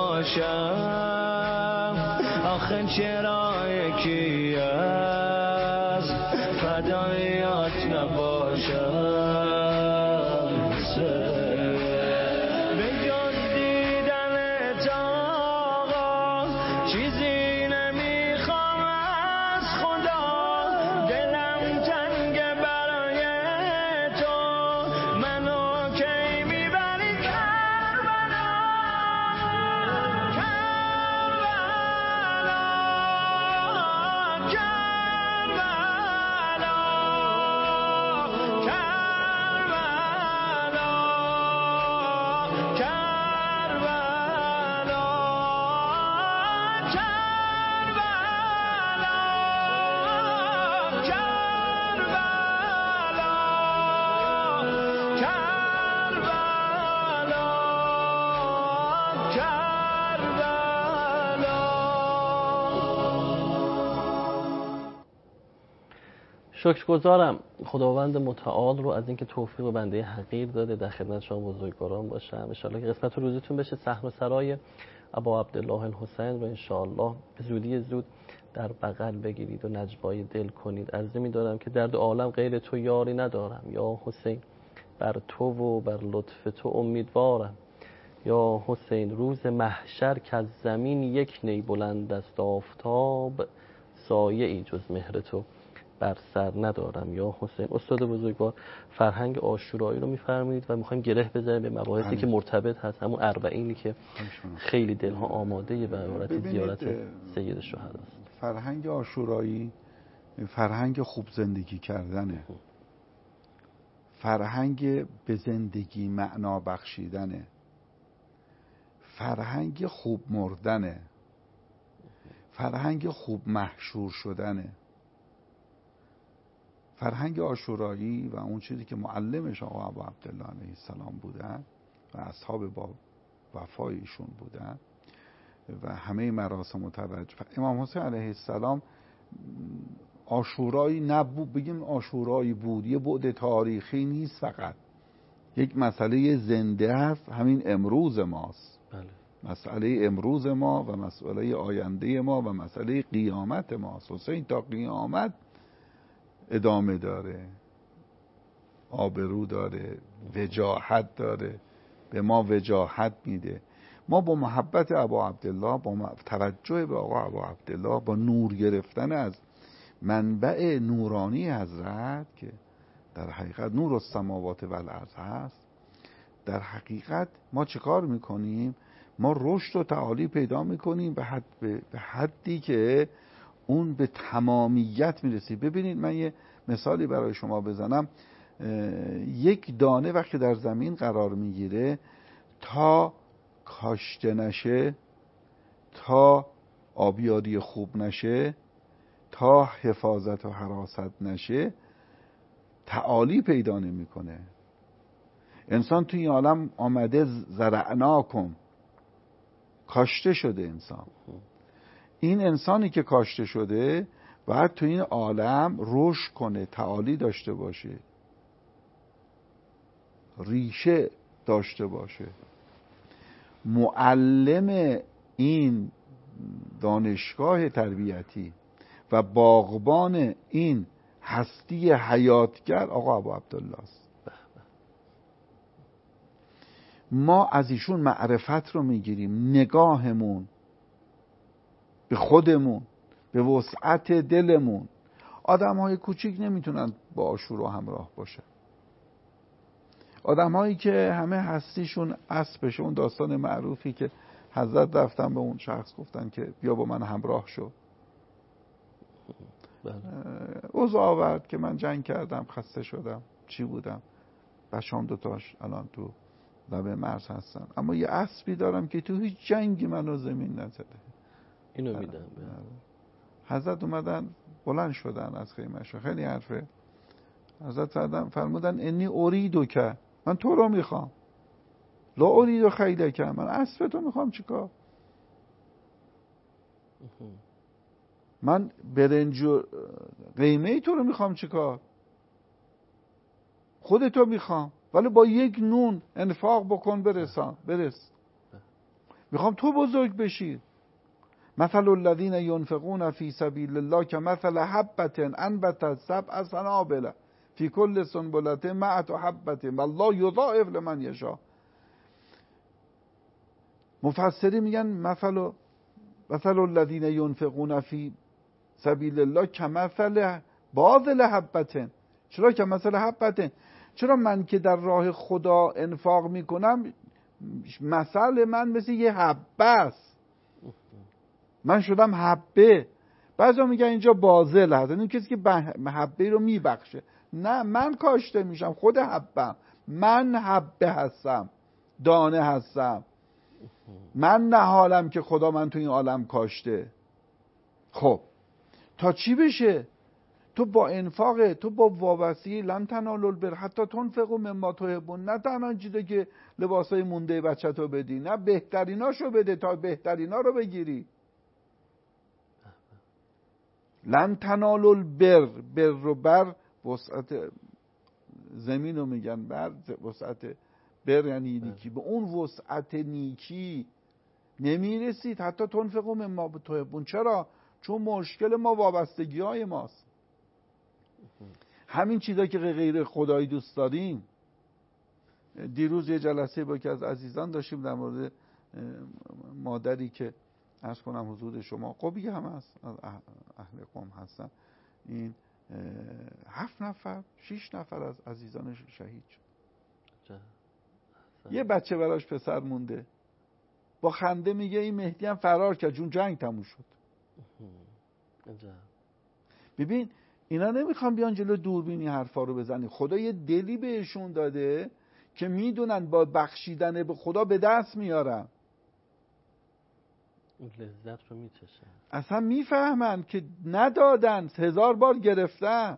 نباشم آخه چرا یکی از فدایات نباشم به جز دیدنت آقا چیزی نمیخوام از خدا دلم تنگه برای تو منو کی میبری کربلا شکرگزارم خداوند متعال رو از اینکه توفیق به بنده حقیر داده در خدمت شما بزرگواران باشم. ان شاءالله که قسمت روزتون بشه صحن و سرای ابا عبدالله الحسین رو ان شاءالله به زودی زود در بغل بگیرید و نجوای دل کنید. عرض می‌دارم که در دو عالم غیر تو یاری ندارم، یا حسین بر تو و بر لطف تو امیدوارم. یا حسین روز محشر که از زمین یک نی بلند است آفتاب، سایه ای جز مهر تو بر سر ندارم. یا حسین استاد بزرگوار فرهنگ عاشورایی رو میفرمایید و میخوایم گره بزنیم به مباحثی که مرتبط هست، همون اربعینی که خیلی دلها آماده به عبارت زیارت سید الشهدا است. فرهنگ عاشورایی فرهنگ خوب زندگی کردنه، فرهنگ به زندگی معنا بخشیدنه، فرهنگ خوب مردنه، فرهنگ خوب محشور شدنه. فرهنگ عاشورایی و اون چیزی که معلمش آقا ابو عبدالله علیه السلام بودن و اصحاب با وفایشون بودن و همه مراسم متوجه. امام حسین علیه السلام عاشورایی نبود، بگیم عاشورایی بود، یه بعد تاریخی نیست، فقط یک مسئله زنده است، همین امروز ماست. بله. مسئله امروز ما و مسئله آینده ما و مسئله قیامت ماست. حسین تا قیامت ادامه داره، آبرو داره، وجاهت داره، به ما وجاهت میده. ما با محبت ابا عبدالله، با توجه به آقا ابا عبدالله، با نور گرفتن از منبع نورانی حضرت که در حقیقت نور السماوات و الارض هست، در حقیقت ما چه کار میکنیم؟ ما رشد و تعالی پیدا میکنیم به حدی که اون به تمامیت میرسی. ببینید من یه مثالی برای شما بزنم. یک دانه وقتی در زمین قرار میگیره تا کاشته نشه، تا آبیاری خوب نشه، تا حفاظت و حراست نشه، تعالی پیدا نمیکنه. انسان توی این عالم آمده زرعناکم، کاشته شده انسان. این انسانی که کاشته شده باید تو این عالم رشد کنه، تعالی داشته باشه، ریشه داشته باشه. معلم این دانشگاه تربیتی و باغبان این هستی حیاتگر آقا ابو عبدالله است. ما از ایشون معرفت رو میگیریم، نگاهمون به خودمون، به وسعت دلمون. آدم های کوچیک نمیتونن با عاشورا همراه باشن. آدم هایی که همه هستیشون اسبشه، اون داستان معروفی که حضرت رفتن به اون شخص گفتن که بیا با من همراه شو، اوضاع آورد که من جنگ کردم، خسته شدم، چی بودم، بچه‌ام دوتاش الان تو لبه مرز هستن، اما یه اسبی دارم که تو هیچ جنگی منو زمین نزده. اینو میدم. حضرت اومدن بلند شدن از خیمه‌شون، خیلی حرفه. حضرت فرمودن انی اریدو که، من تو رو میخوام، لا اریدو خیله که، من اسب تو میخوام چیکار؟ من برنج و قیمه تو رو میخوام چیکار؟ خودتو میخوام، ولی با یک نون انفاق بکن برس. میخوام تو بزرگ بشی. مثل الذین ینفقون فی سبیل الله کمثل حبة انبتت سبع سنابل فی کل سنبلة مئة حبة والله یضاعف لمن یشاء. مفسری میگن مثل الذین ینفقون فی سبیل الله کمثل باذل حبة. چرا کمثل حبة؟ چرا من که در راه خدا انفاق میکنم، مثل من مثل یه حبه است، من شدم حبه. بعضا میگن اینجا باذل هست، این کسی که حبه رو میبخشه. نه، من کاشته میشم، خود حبم، من حبه هستم، دانه هستم، من نهالم که خدا من تو این عالم کاشته. خب تا چی بشه؟ تو با انفاق، تو با وابستگی، لن تنالوا البر حتی تنفقوا مما تحبون، نه تنها چیزی که لباسای مونده بچه‌تو بدی، نه بهتریناشو بده تا بهترینا رو بگیری. لن تنالوا البر، بر وسعت زمین رو میگن، بر وسعت بر یعنی نیکی، به اون وسعت نیکی نمیرسید حتی تنفقوا مما تحبون. چرا؟ چون مشکل ما وابستگی های ماست. همین چیزا که غیر خدایی دوست داریم. دیروز یه جلسه با که از عزیزان داشتیم در مورد مادری که عرض کنم حضور شما، قبی هم هست، اهل قم هستن، این 7 نفر 6 نفر از عزیزان شهید شد. یه بچه براش پسر مونده، با خنده میگه این مهدی هم فرار کرد چون جنگ تموم شد. ببین اینا نمیخوان بیان جلو دوربینی حرفا رو بزنی. خدا یه دلی بهشون داده که میدونن با بخشیدن به خدا به دست میارن، اون لذت رو میچشن. اصلا میفهمن که ندادن، 1000 بار گرفتن.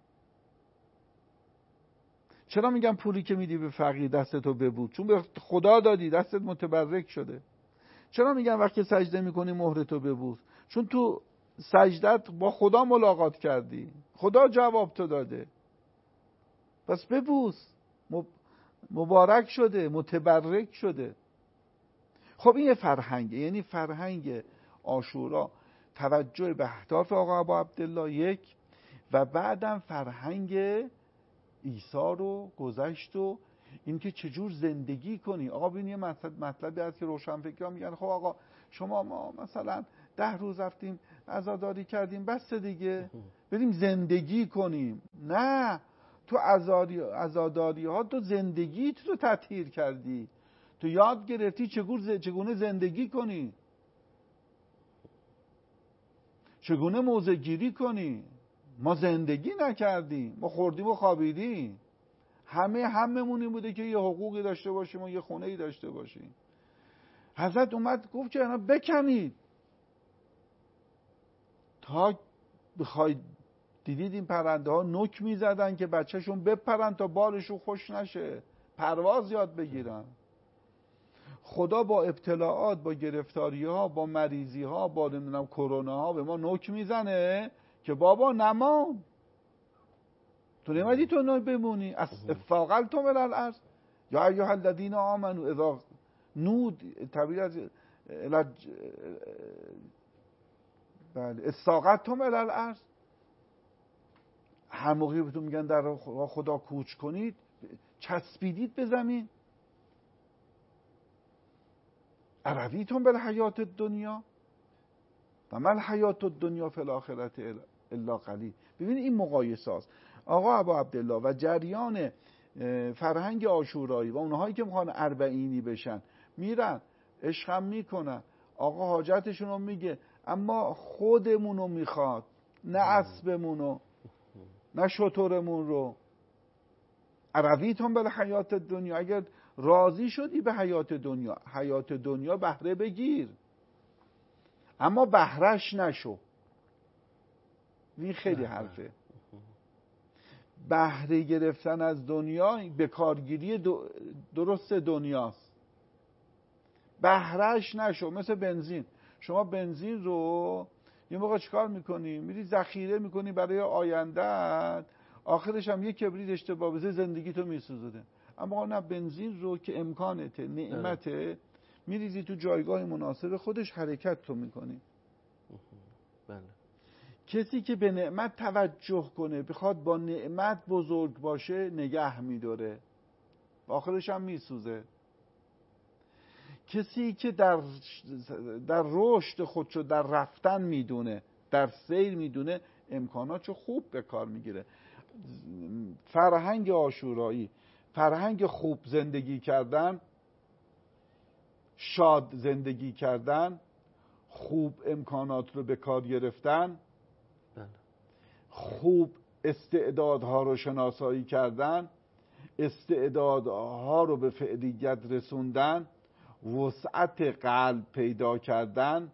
چرا میگم پولی که میدی به فقیر دستتو ببود؟ چون به خدا دادی، دستت متبرک شده. چرا میگم وقتی سجده میکنی مهرتو ببوس؟ چون تو سجدت با خدا ملاقات کردی، خدا جواب تو داده، پس ببوس، مبارک شده، متبرک شده. خب این یه فرهنگه، یعنی فرهنگ عاشورا توجه به اهداف آقا ابا عبدالله یک، و بعدم فرهنگ ایثار و گذشت و این که چجور زندگی کنی. آقا ببین یه مطلبی هست که روشنفکران میگن خب آقا شما ما مثلا 10 روز رفتیم عزاداری کردیم بس دیگه بریم زندگی کنیم. نه، تو عزاداری ها تو زندگی تو تطهیر کردی، تو یاد گرفتی چگونه زندگی کنی، چگونه موضع گیری کنی. ما زندگی نکردیم، ما خوردیم و خوابیدیم. هممون این بوده که یه حقوقی داشته باشیم و یه خونه‌ای داشته باشیم. حضرت اومد گفت که اینا بکنید تا بخواید. دیدید این پرنده ها نوک میزدن که بچهشون بپرن تا بالشون خوش نشه، پرواز یاد بگیرن. خدا با ابتلاعات، با گرفتاری ها، با مریضی ها، با نمیدونم کرونا ها به ما نوک میزنه که بابا نمان، تو نمیدی تو نوک بمونی. استثقلتم الی الارض یا ایها الذین آمنوا اذا نود تعبیر از بله استثقلتم الی الارض. هر موقعی بهتون میگن در خدا کوچ کنید، چسبیدید به زمین. ارویتم بالحیات الدنیا و ما الحیات الدنیا فی الاخرة الا قلیل. ببینید این مقایسه است. آقا ابا عبدالله و جریان فرهنگ عاشورایی و اونهایی که میخوان اربعینی بشن میرن عشقم میکنن، آقا حاجتشون رو میگه، اما خودمونو میخواد نه اسبمون رو، نه شترمون رو. عربیتون به حیات دنیا، اگر راضی شدی به حیات دنیا بهره بگیر، اما بهرهش نشو. این خیلی حرفه. بهره گرفتن از دنیا به کارگیری درست دنیاست. بهرهش نشو. مثل بنزین، شما بنزین رو یه موقع چیکار میکنی؟ میری ذخیره میکنی برای آیندهت، آخرش هم یه کبریت اشتباه بزنی زندگی تو میسوزونه. اما نه، بنزین رو که امکانته، نعمته، میریزی تو جایگاه مناسب خودش، حرکت تو میکنی. بله. کسی که به نعمت توجه کنه، بخواد با نعمت بزرگ باشه، نگه میداره، آخرش هم میسوزه. کسی که در رشد خودشو در رفتن میدونه، در سیر میدونه، امکاناتشو خوب به کار میگیره. فرهنگ عاشورایی، فرهنگ خوب زندگی کردن، شاد زندگی کردن، خوب امکانات رو به کار گرفتن، خوب استعدادها رو شناسایی کردن، استعدادها رو به فعلیت رسوندن، وسعت قلب پیدا کردن،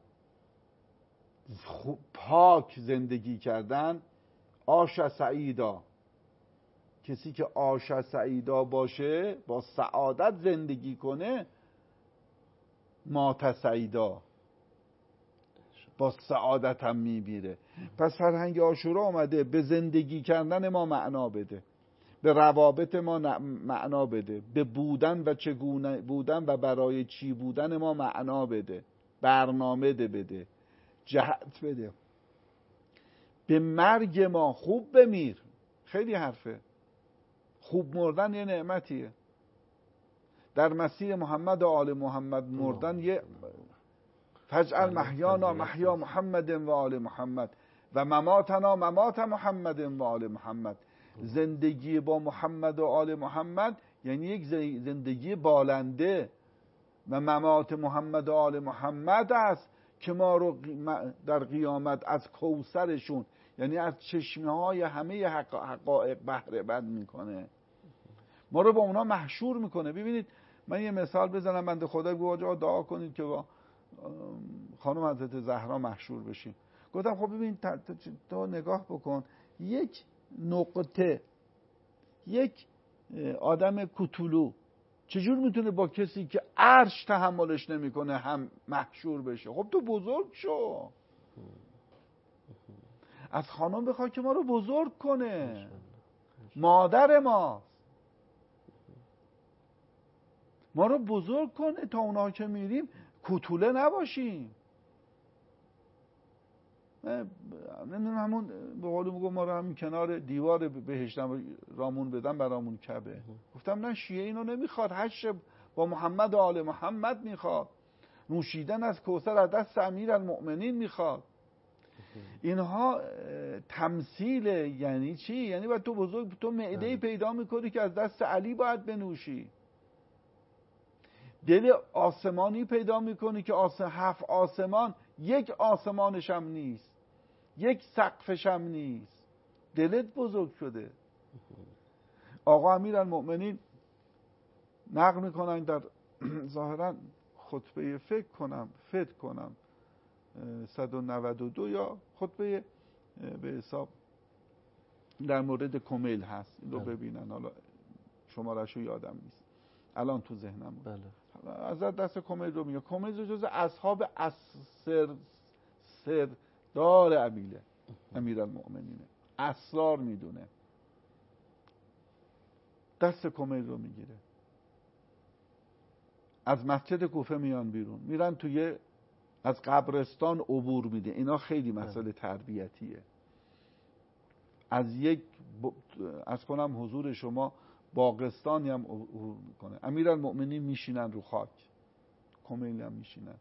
پاک زندگی کردن. آش سعیدا، کسی که آش سعیدا باشه، با سعادت زندگی کنه، مات سعیدا، با سعادت هم میبیره. پس فرهنگ عاشورا آمده به زندگی کردن ما معنا بده، به روابط ما معنا بده، به بودن و چگونه بودن و برای چی بودن ما معنا بده، برنامه بده، جهت بده. به مرگ ما خوب بمیر. خیلی حرفه. خوب مردن یه نعمتیه. در مسیر محمد و آل محمد مردن یه فجعل محیانا محیا محمد و آل محمد و مماتنا ممات محمد و آل محمد. زندگی با محمد و آل محمد یعنی یک زندگی بالنده، و ممات محمد و آل محمد است که ما رو در قیامت از کوثرشون، یعنی از چشمه های همه حقایق بهره مند میکنه، ما رو با اونا محشور میکنه. ببینید، من یه مثال بزنم. بنده خدا گفت آقا دعا کنید که با خانم حضرت زهرا محشور بشیم. گفتم خب ببین تو نگاه بکن، یک نقطه، یک آدم کوتولو چجور میتونه با کسی که عرش تحملش نمیکنه هم محشور بشه؟ خب تو بزرگ شو، از خانم بخواه که ما رو بزرگ کنه، مادر ماست، ما رو بزرگ کنه تا اونها که میریم کوتوله نباشیم. نمیدونم، همون به قول میگم ما رو همین کنار دیوار بهشتم رامون بدن برامون کبه. گفتم نه، شیعه اینو نمیخواد، حشر با محمد و آل محمد میخواد، نوشیدن از کوثر از دست امیرالمؤمنین میخواد. اینها تمثیل. یعنی چی؟ یعنی باید تو بزرگ، تو معده‌ای پیدا میکنی که از دست علی باید بنوشی، دل آسمانی پیدا میکنی که 7 آسمان یک آسمانش هم نیست، یک سقفش هم نیست، دلت بزرگ شده. آقا امیرالمؤمنین نقل میکنن در ظاهرا خطبه فکر کنم 192 یا خطبه به حساب در مورد کمیل هست، این رو ببینن، حالا شماره‌شو یادم نیست الان تو ذهنم. بله. از دست کمیل رو میگه. کمیل جز اصحاب سردار امیرالمؤمنینه، اسرار میدونه. دست کمیل رو میگیره، از مسجد کوفه میان بیرون، میرن توی از قبرستان عبور میده. اینا خیلی مسئله تربیتیه. از کنم حضور شما باغستانی هم عبور میکنه، امیرالمؤمنین میشینن رو خاک، کمیل هم میشینن.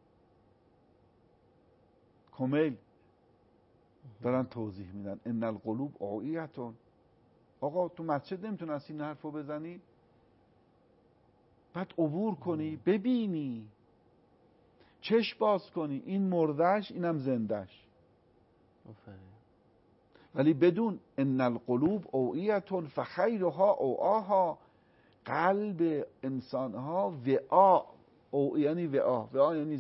کمیل دارن توضیح میدن ان القلوب اوعیتون. آقا تو مسجد نمیتونی از این حرفو بزنی، بعد عبور کنی، ببینی، چشم باز کنی، این مردهش اینم زندهش. ولی بدون ان القلوب اوعیتون فخیرها اوعاها، قلب انسانها وعا، او یعنی وعا یعنی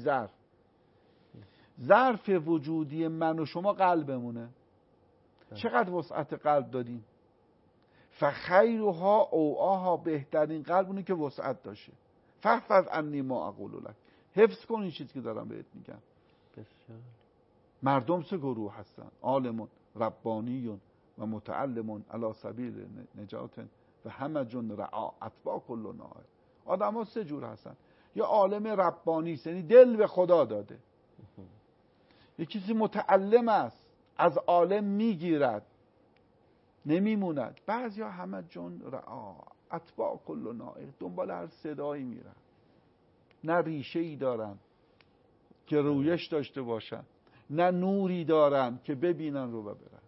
ظرف وجودی من و شما قلبمونه. چقدر وسعت قلب دادیم؟ فخیرها اوعاها، بهترین قلب اونه که وسعت داشته. فاحفظ عنی ما اقول لک، حفظ کن این چیزی که دارم بهت میگم. بسیار. مردم سه گروه هستن: عالمون، ربانیون و متعلمون علی سبیل نجات و همجون رعا اتباع کل ناهر. آدم ها سه جور هستن: یا عالم ربانی است، یعنی دل به خدا داده، یه کسی متعلم است، از عالم میگیرد نمیموند. بعضی ها همجون رعا اتباع کل ناهر، دنبال هر صدایی میرن، نه ریشه ای دارن که رویش داشته باشن، نه نوری دارن که ببینن رو ببرن.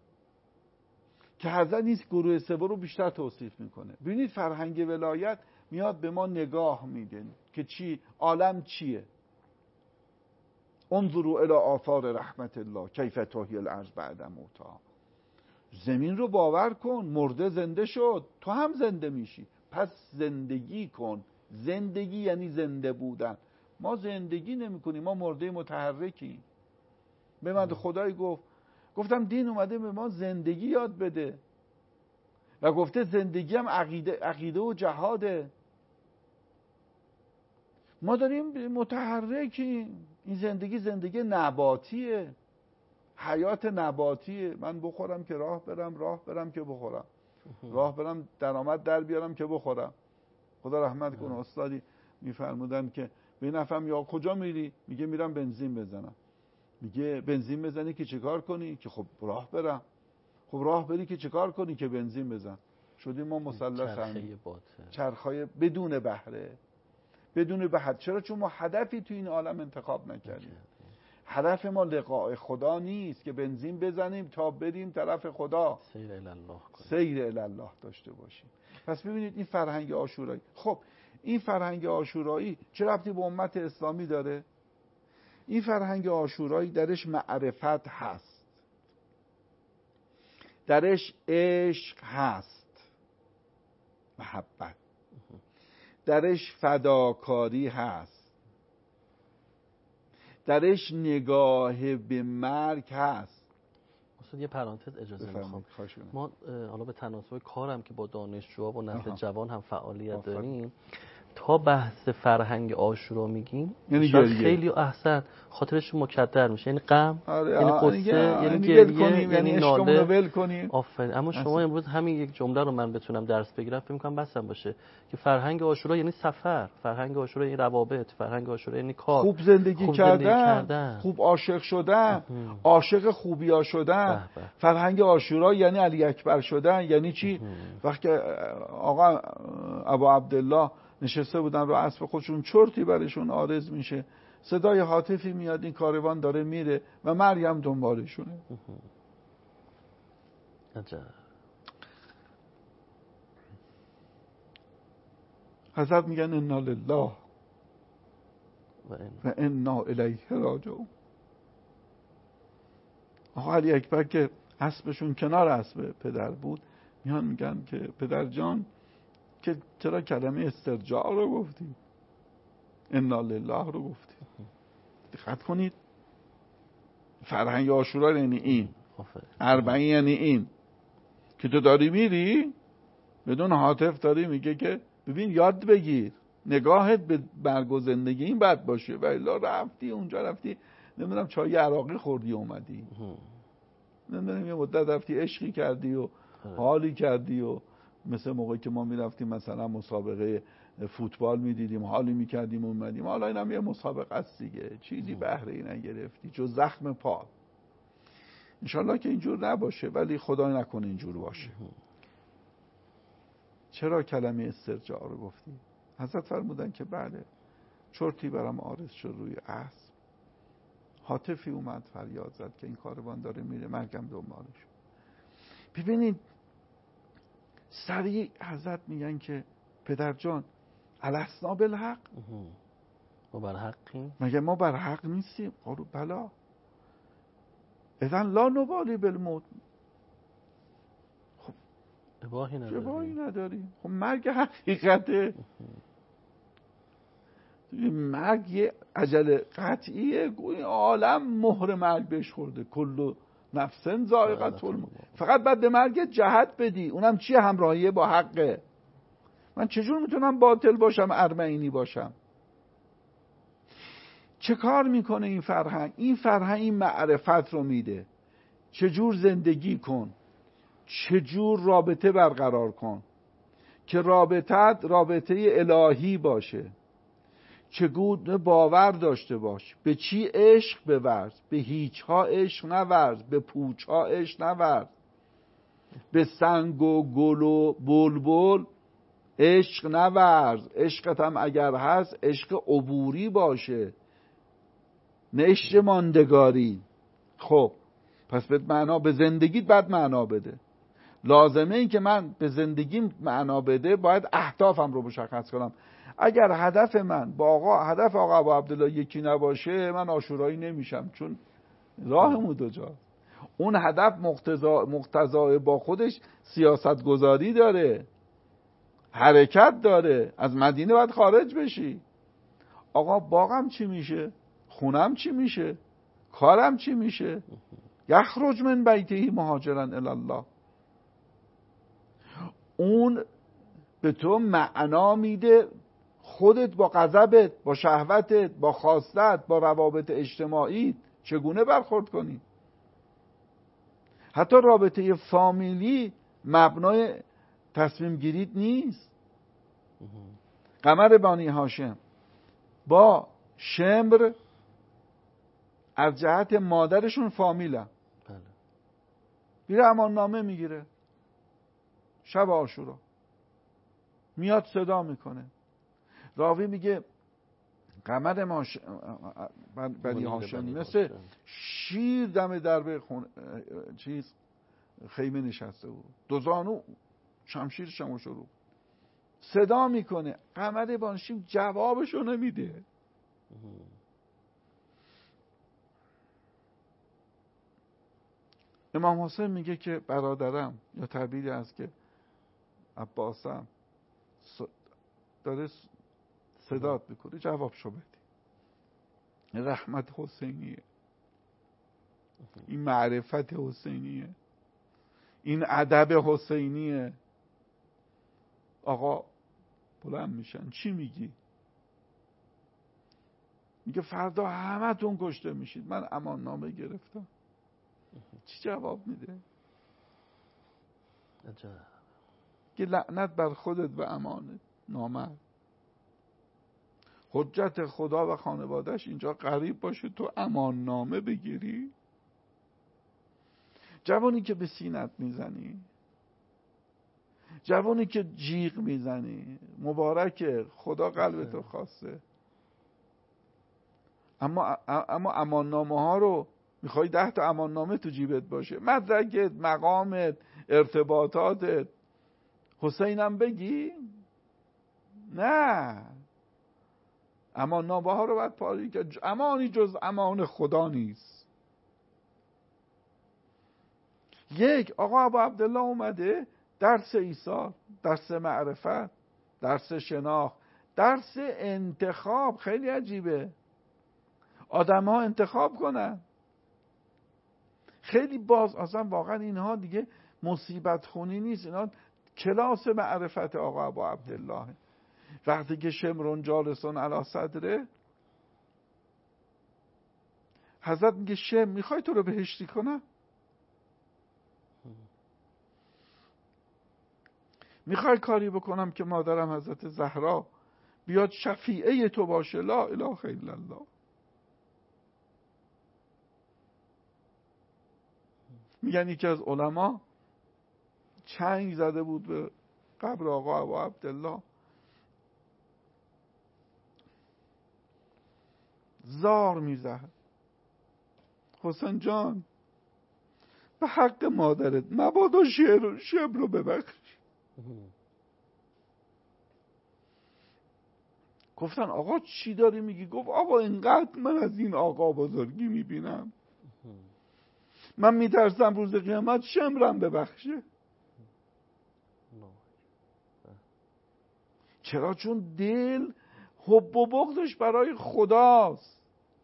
که حضرت نیست گروه سوم رو بیشتر توصیف میکنه. ببینید فرهنگ ولایت میاد به ما نگاه میده که چی عالم چیه. انظروا الی آثار رحمت الله کیف تحیی الارض بعد موتها. زمین رو باور کن، مرده زنده شد، تو هم زنده میشی، پس زندگی کن. زندگی یعنی زنده بودن. ما زندگی نمی کنیم، ما مرده متحرکیم. به من خدای گفتم دین اومده به ما زندگی یاد بده و گفته زندگی هم عقیده و جهاده. ما داریم متحرکیم. این زندگی نباتیه، حیات نباتیه. من بخورم که راه برم که بخورم، راه برم درآمد در بیارم که بخورم. خدا رحمت کنه استادی میفرمودن که به نفهم یا کجا میری؟ میگه میرم بنزین بزنم. میگه بنزین بزنی که چیکار کنی؟ که خب راه برم. خب راه بری که چیکار کنی؟ که بنزین بزن. شدیم ما مثلث چرخای بدون بهره، بدون بهره. چرا؟ چون ما هدفی تو این عالم انتخاب نکردیم. هدف ما لقاء خدا نیست که بنزین بزنیم تا بریم طرف خدا، سیر الی الله داشته باشیم. پس ببینید این فرهنگ عاشورایی. خب این فرهنگ عاشورایی چه ربطی به امت اسلامی داره؟ این فرهنگ عاشورایی درش معرفت هست، درش عشق هست، محبت، درش فداکاری هست، درش نگاه به مرگ هست. یه پرانتز اجازه میخوام. ما حالا به تناسب کارم که با دانشجوها و نسل جوان هم فعالیت داریم، تا بحث فرهنگ عاشورا میگیم یعنی خیلی احسن خاطرش مکدر میشه، یعنی غم، یعنی قصه، یعنی گریه، یعنی ناله، ول کنیم. آفرین. اما شما امروز همین یک جمله رو من بتونم درس بگیرم فکر می‌کنم بسم باشه که فرهنگ عاشورا یعنی سفر، فرهنگ عاشورا یعنی روابط، فرهنگ عاشورا یعنی کار، خوب زندگی کردن، خوب عاشق شدن، عاشق خوبیا شدن. فرهنگ عاشورا یعنی علی اکبر شدن. یعنی چی؟ وقتی آقا ابو عبدالله نشسته بودن رو اسب خودشون، چرتی برشون عارض میشه، صدای هاتفی میاد، این کاروان داره میره و مریم دنبالشونه. عجب. حضرت میگن انا لله و انا الیه راجعون. آقا علی اکبر که اسبشون کنار اسب پدر بود، میان میگن که پدر جان که چرا کلمه استرجاع رو گفتی؟ انا لله رو گفتی. دقت کنید، فرهنگ عاشورا یعنی این، اربعین یعنی این که تو داری میری بدون هاتف داری میگه که ببین یاد بگیر، نگاهت به مرگ و زندگی این بد باشه، و الا رفتی اونجا، رفتی نمیدونم چای عراقی خوردی اومدی، نمیدونم یه مدت رفتی عشقی کردی و حالی کردی، و مثل موقعی که ما میرفتیم مثلا مسابقه فوتبال میدیدیم حالی میکردیم اومدیم. حالا اینم یه مسابقه است دیگه، چیزی بهره ای نگرفتی جز زخم پا. انشالله که اینجور نباشه، ولی خدا نکنه اینجور باشه. چرا کلمه استرجاع رو گفتی؟ حضرت فرمودن که بله، چرتی برام عارض شد روی اسب، هاتفی اومد فریاد زد که این کاروان داره میره، مرگم دنبالش. ببینید سریع حضرت میگن که پدر جان الاسنا بالحق، ما بر حقیم؟ مگه ما بر حق نیستیم؟ قالوا بلا اذن لا نبالی بالموت. شباهی نداری. خب مرگ حقیقته. مرگ یه عجل قطعیه. این عالم مهر مرگ بهش خورده. کل نفس ذائقة الموت. فقط بعد به مرگ جهت بدی. اونم چیه؟ همراهیه با حقه. من چجور میتونم باطل باشم ارمعینی باشم؟ چه کار میکنه این فرهنگ؟ این فرهنگ این معرفت رو میده. چجور زندگی کن، چجور رابطه برقرار کن که رابطه الهی باشه، چگونه باور داشته باش، به چی عشق بورز، به هیچ ها عشق نورز، به پوچ ها عشق نورز، به سنگ و گل و بلبل عشق نورز. عشقت هم اگر هست عشق عبوری باشه، نه عشق ماندگاری. خب پس به زندگیت باید معنا بده. لازمه این که من به زندگیم معنا بده، باید اهدافم رو مشخص کنم. اگر هدف من با هدف آقا ابو عبدالله یکی نباشه، من عاشورایی نمیشم، چون راهمون دو جاست. اون هدف مقتضای با خودش سیاست گذاری داره، حرکت داره. از مدینه باید خارج بشی. آقا باغم چی میشه؟ خونم چی میشه؟ کارم چی میشه؟ یخرج من بیته مهاجرا الی الله. اون به تو معنا میده. خودت با غضبت، با شهوتت، با خواستت، با روابط اجتماعی چگونه برخورد کنی. حتی رابطه فامیلی مبنای تصمیم گیریت نیست. قمر بانی هاشم با شمر از جهت مادرشون فامیلن، میره امان نامه میگیره. شب عاشورا میاد صدا میکنه. راوی میگه قمر بنی هاشم مثل شیر دم درب خیمه نشسته بود، دو زانو شمشیرش هم شروع صدا میکنه. قمر بنی هاشم جوابشو نمیده. امام حسین میگه که برادرم، یا تعبیری هست که عباسم داره صدات میکنه، جواب شو بدی. رحمت حسینیه، این معرفت حسینیه، این ادب حسینیه. آقا بلند میشن، چی میگی؟ میگه فردا همه تون کشته میشید، من امان نامه گرفتم. چی جواب میده؟ که لعنت بر خودت و امانت نامرد. حجت خدا و خانوادهش اینجا قریب باشه، تو امان نامه بگیری؟ جوانی که به سینت میزنی، جوانی که جیغ میزنی، مبارکه، خدا قلبتو خواسته. اما امان نامه ها رو میخوای 10 تا امان نامه تو جیبت باشه، مدرکت، مقامت، ارتباطاتت. حسینم بگی؟ نه، امان نامه ها رو باید پاری که امانی جز امان خدا نیست. یک آقا ابو عبدالله اومده درس ایثار، درس معرفت، درس شناخت، درس انتخاب. خیلی عجیبه آدم ها انتخاب کنن. خیلی باز اصلا واقعا اینها دیگه مصیبت خونی نیست، اینا کلاس معرفت آقا ابو عبدالله. وقتی که شمرون جالسون علی صدره، حضرت میگه شم میخوای تو رو بهشتی کنم؟ میخوای کاری بکنم که مادرم حضرت زهرا بیاد شفیعه تو باشه؟ لا اله الا الله. میگن یکی از علما چنگ زده بود به قبر آقا ابو عبدالله، زار میزد: حسین جان به حق مادرت مبادا شعر رو ببخش. گفتن آقا چی داری میگی؟ گفت آقا اینقدر من از این آقا بزرگی میبینم، من میترسم روز قیامت شمرم ببخشه. چرا؟ چون دل حب و بغضش برای خداست.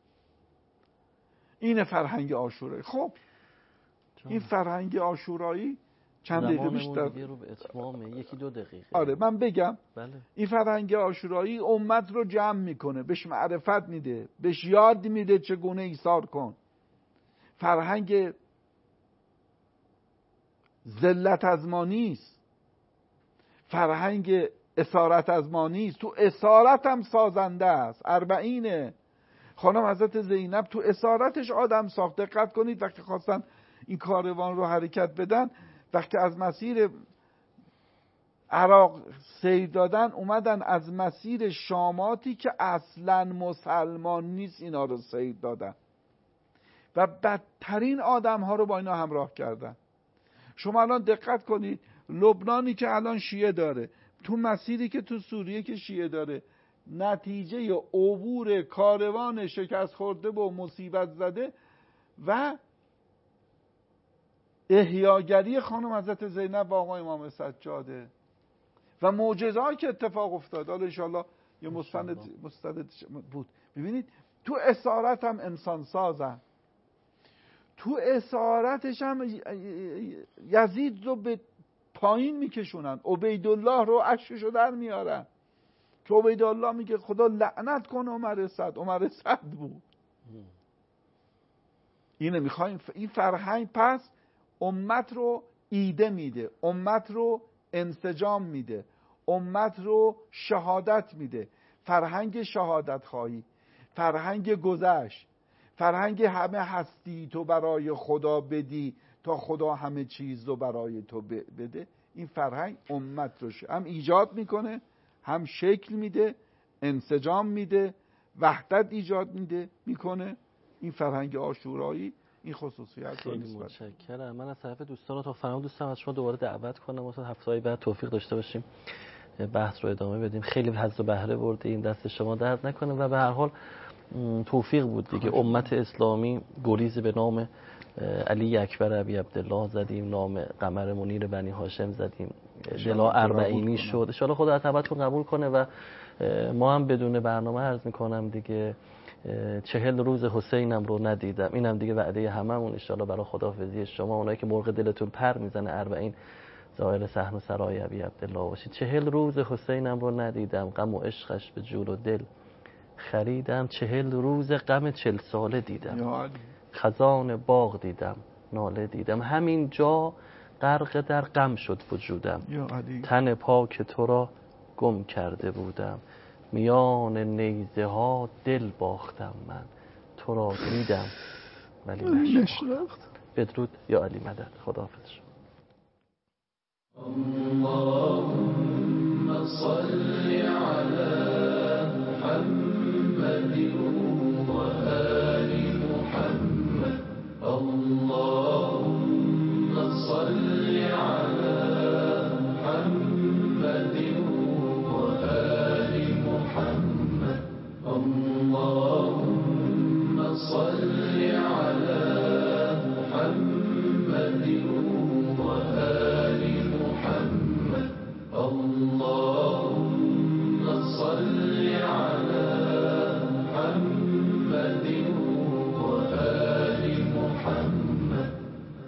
این فرهنگ عاشورایی. خب این فرهنگ عاشورایی چند دقیقه بیشتر رو به اتمامه، 1-2 دقیقه. آره من بگم. بله. این فرهنگ عاشورایی امت رو جمع میکنه، بهش معرفت میده، بهش یاد میده چگونه ایثار کن. فرهنگ ذلت از ما نیست، فرهنگ اسارت از ما نیست. تو اسارت هم سازنده است. 40 خانم حضرت زینب تو اسارتش آدم ساخت. دقت کنید وقتی خواستن این کاروان رو حرکت بدن، وقتی از مسیر عراق سیر دادن، اومدن از مسیر شاماتی که اصلا مسلمان نیست اینا رو سیر دادن و بدترین آدم ها رو با اینا همراه کردن. شما الان دقت کنید لبنانی که الان شیعه داره، تو مسیری که تو سوریه که شیعه داره، نتیجه عبور کاروان شکست خورده و مصیبت زده و احیاگری خانم حضرت زینب و آقای امام سجاده و معجزه‌ای که اتفاق افتاد. حالا انشالله یه مستند بود. ببینید تو اسارت هم انسان سازن، تو اسارتش هم یزید رو به پایین میکشونن، عبیدالله رو اشکشو در میارن که عبیدالله میگه خدا لعنت کن عمر سعد. عمر سعد بود. اینه میخوایم. این فرهنگ پس امت رو ایده میده، امت رو انسجام میده، امت رو شهادت میده. فرهنگ شهادت خواهی، فرهنگ گذشت، فرهنگ همه هستی تو برای خدا بدی تا خدا همه چیز رو برای تو بده. این فرهنگ امت رو هم ایجاد میکنه، هم شکل میده، انسجام میده، وحدت ایجاد میکنه. این فرهنگ عاشورایی این خصوصیت رو خیلی متشکرم. من از طرف دوستان تا فرمان دوستم از شما دوباره دعوت کنم واسه هفته‌های بعد توفیق داشته باشیم بحث رو ادامه بدیم. خیلی حظ و بهره بردیم، دست شما درد نکنه و به هر حال توفیق بود دیگه. امت اسلامی گریز به نام علی اکبر ابی عبدالله زدیم، نام قمر منیر بنی هاشم زدیم، دلا اربعینی شد. ان شاءالله خدا عتبتون قبول کنه و ما هم بدون برنامه عرض میکنم دیگه 40 روز حسینم رو ندیدم. اینم دیگه وعده هممون ان شاءالله برای خداحافظی شما، اونایی که مرغ دلتون پر میزنه 40 ظاهر صحن و سرای ابی عبدالله باشید. 40 روز حسینم رو ندیدم، غم و عشقش به جور و دل خریدم. 40 روز غم 40 ساله دیدم، خزان باغ دیدم، ناله دیدم. همین جا غرق در غم شد وجودم، تن پاک تو را گم کرده بودم. میان نیزه ها دل باختم من، تو را دیدم ولی نشناختم. بدرود یا علی مدد. خداحافظ شما. اللهم صل على محمد و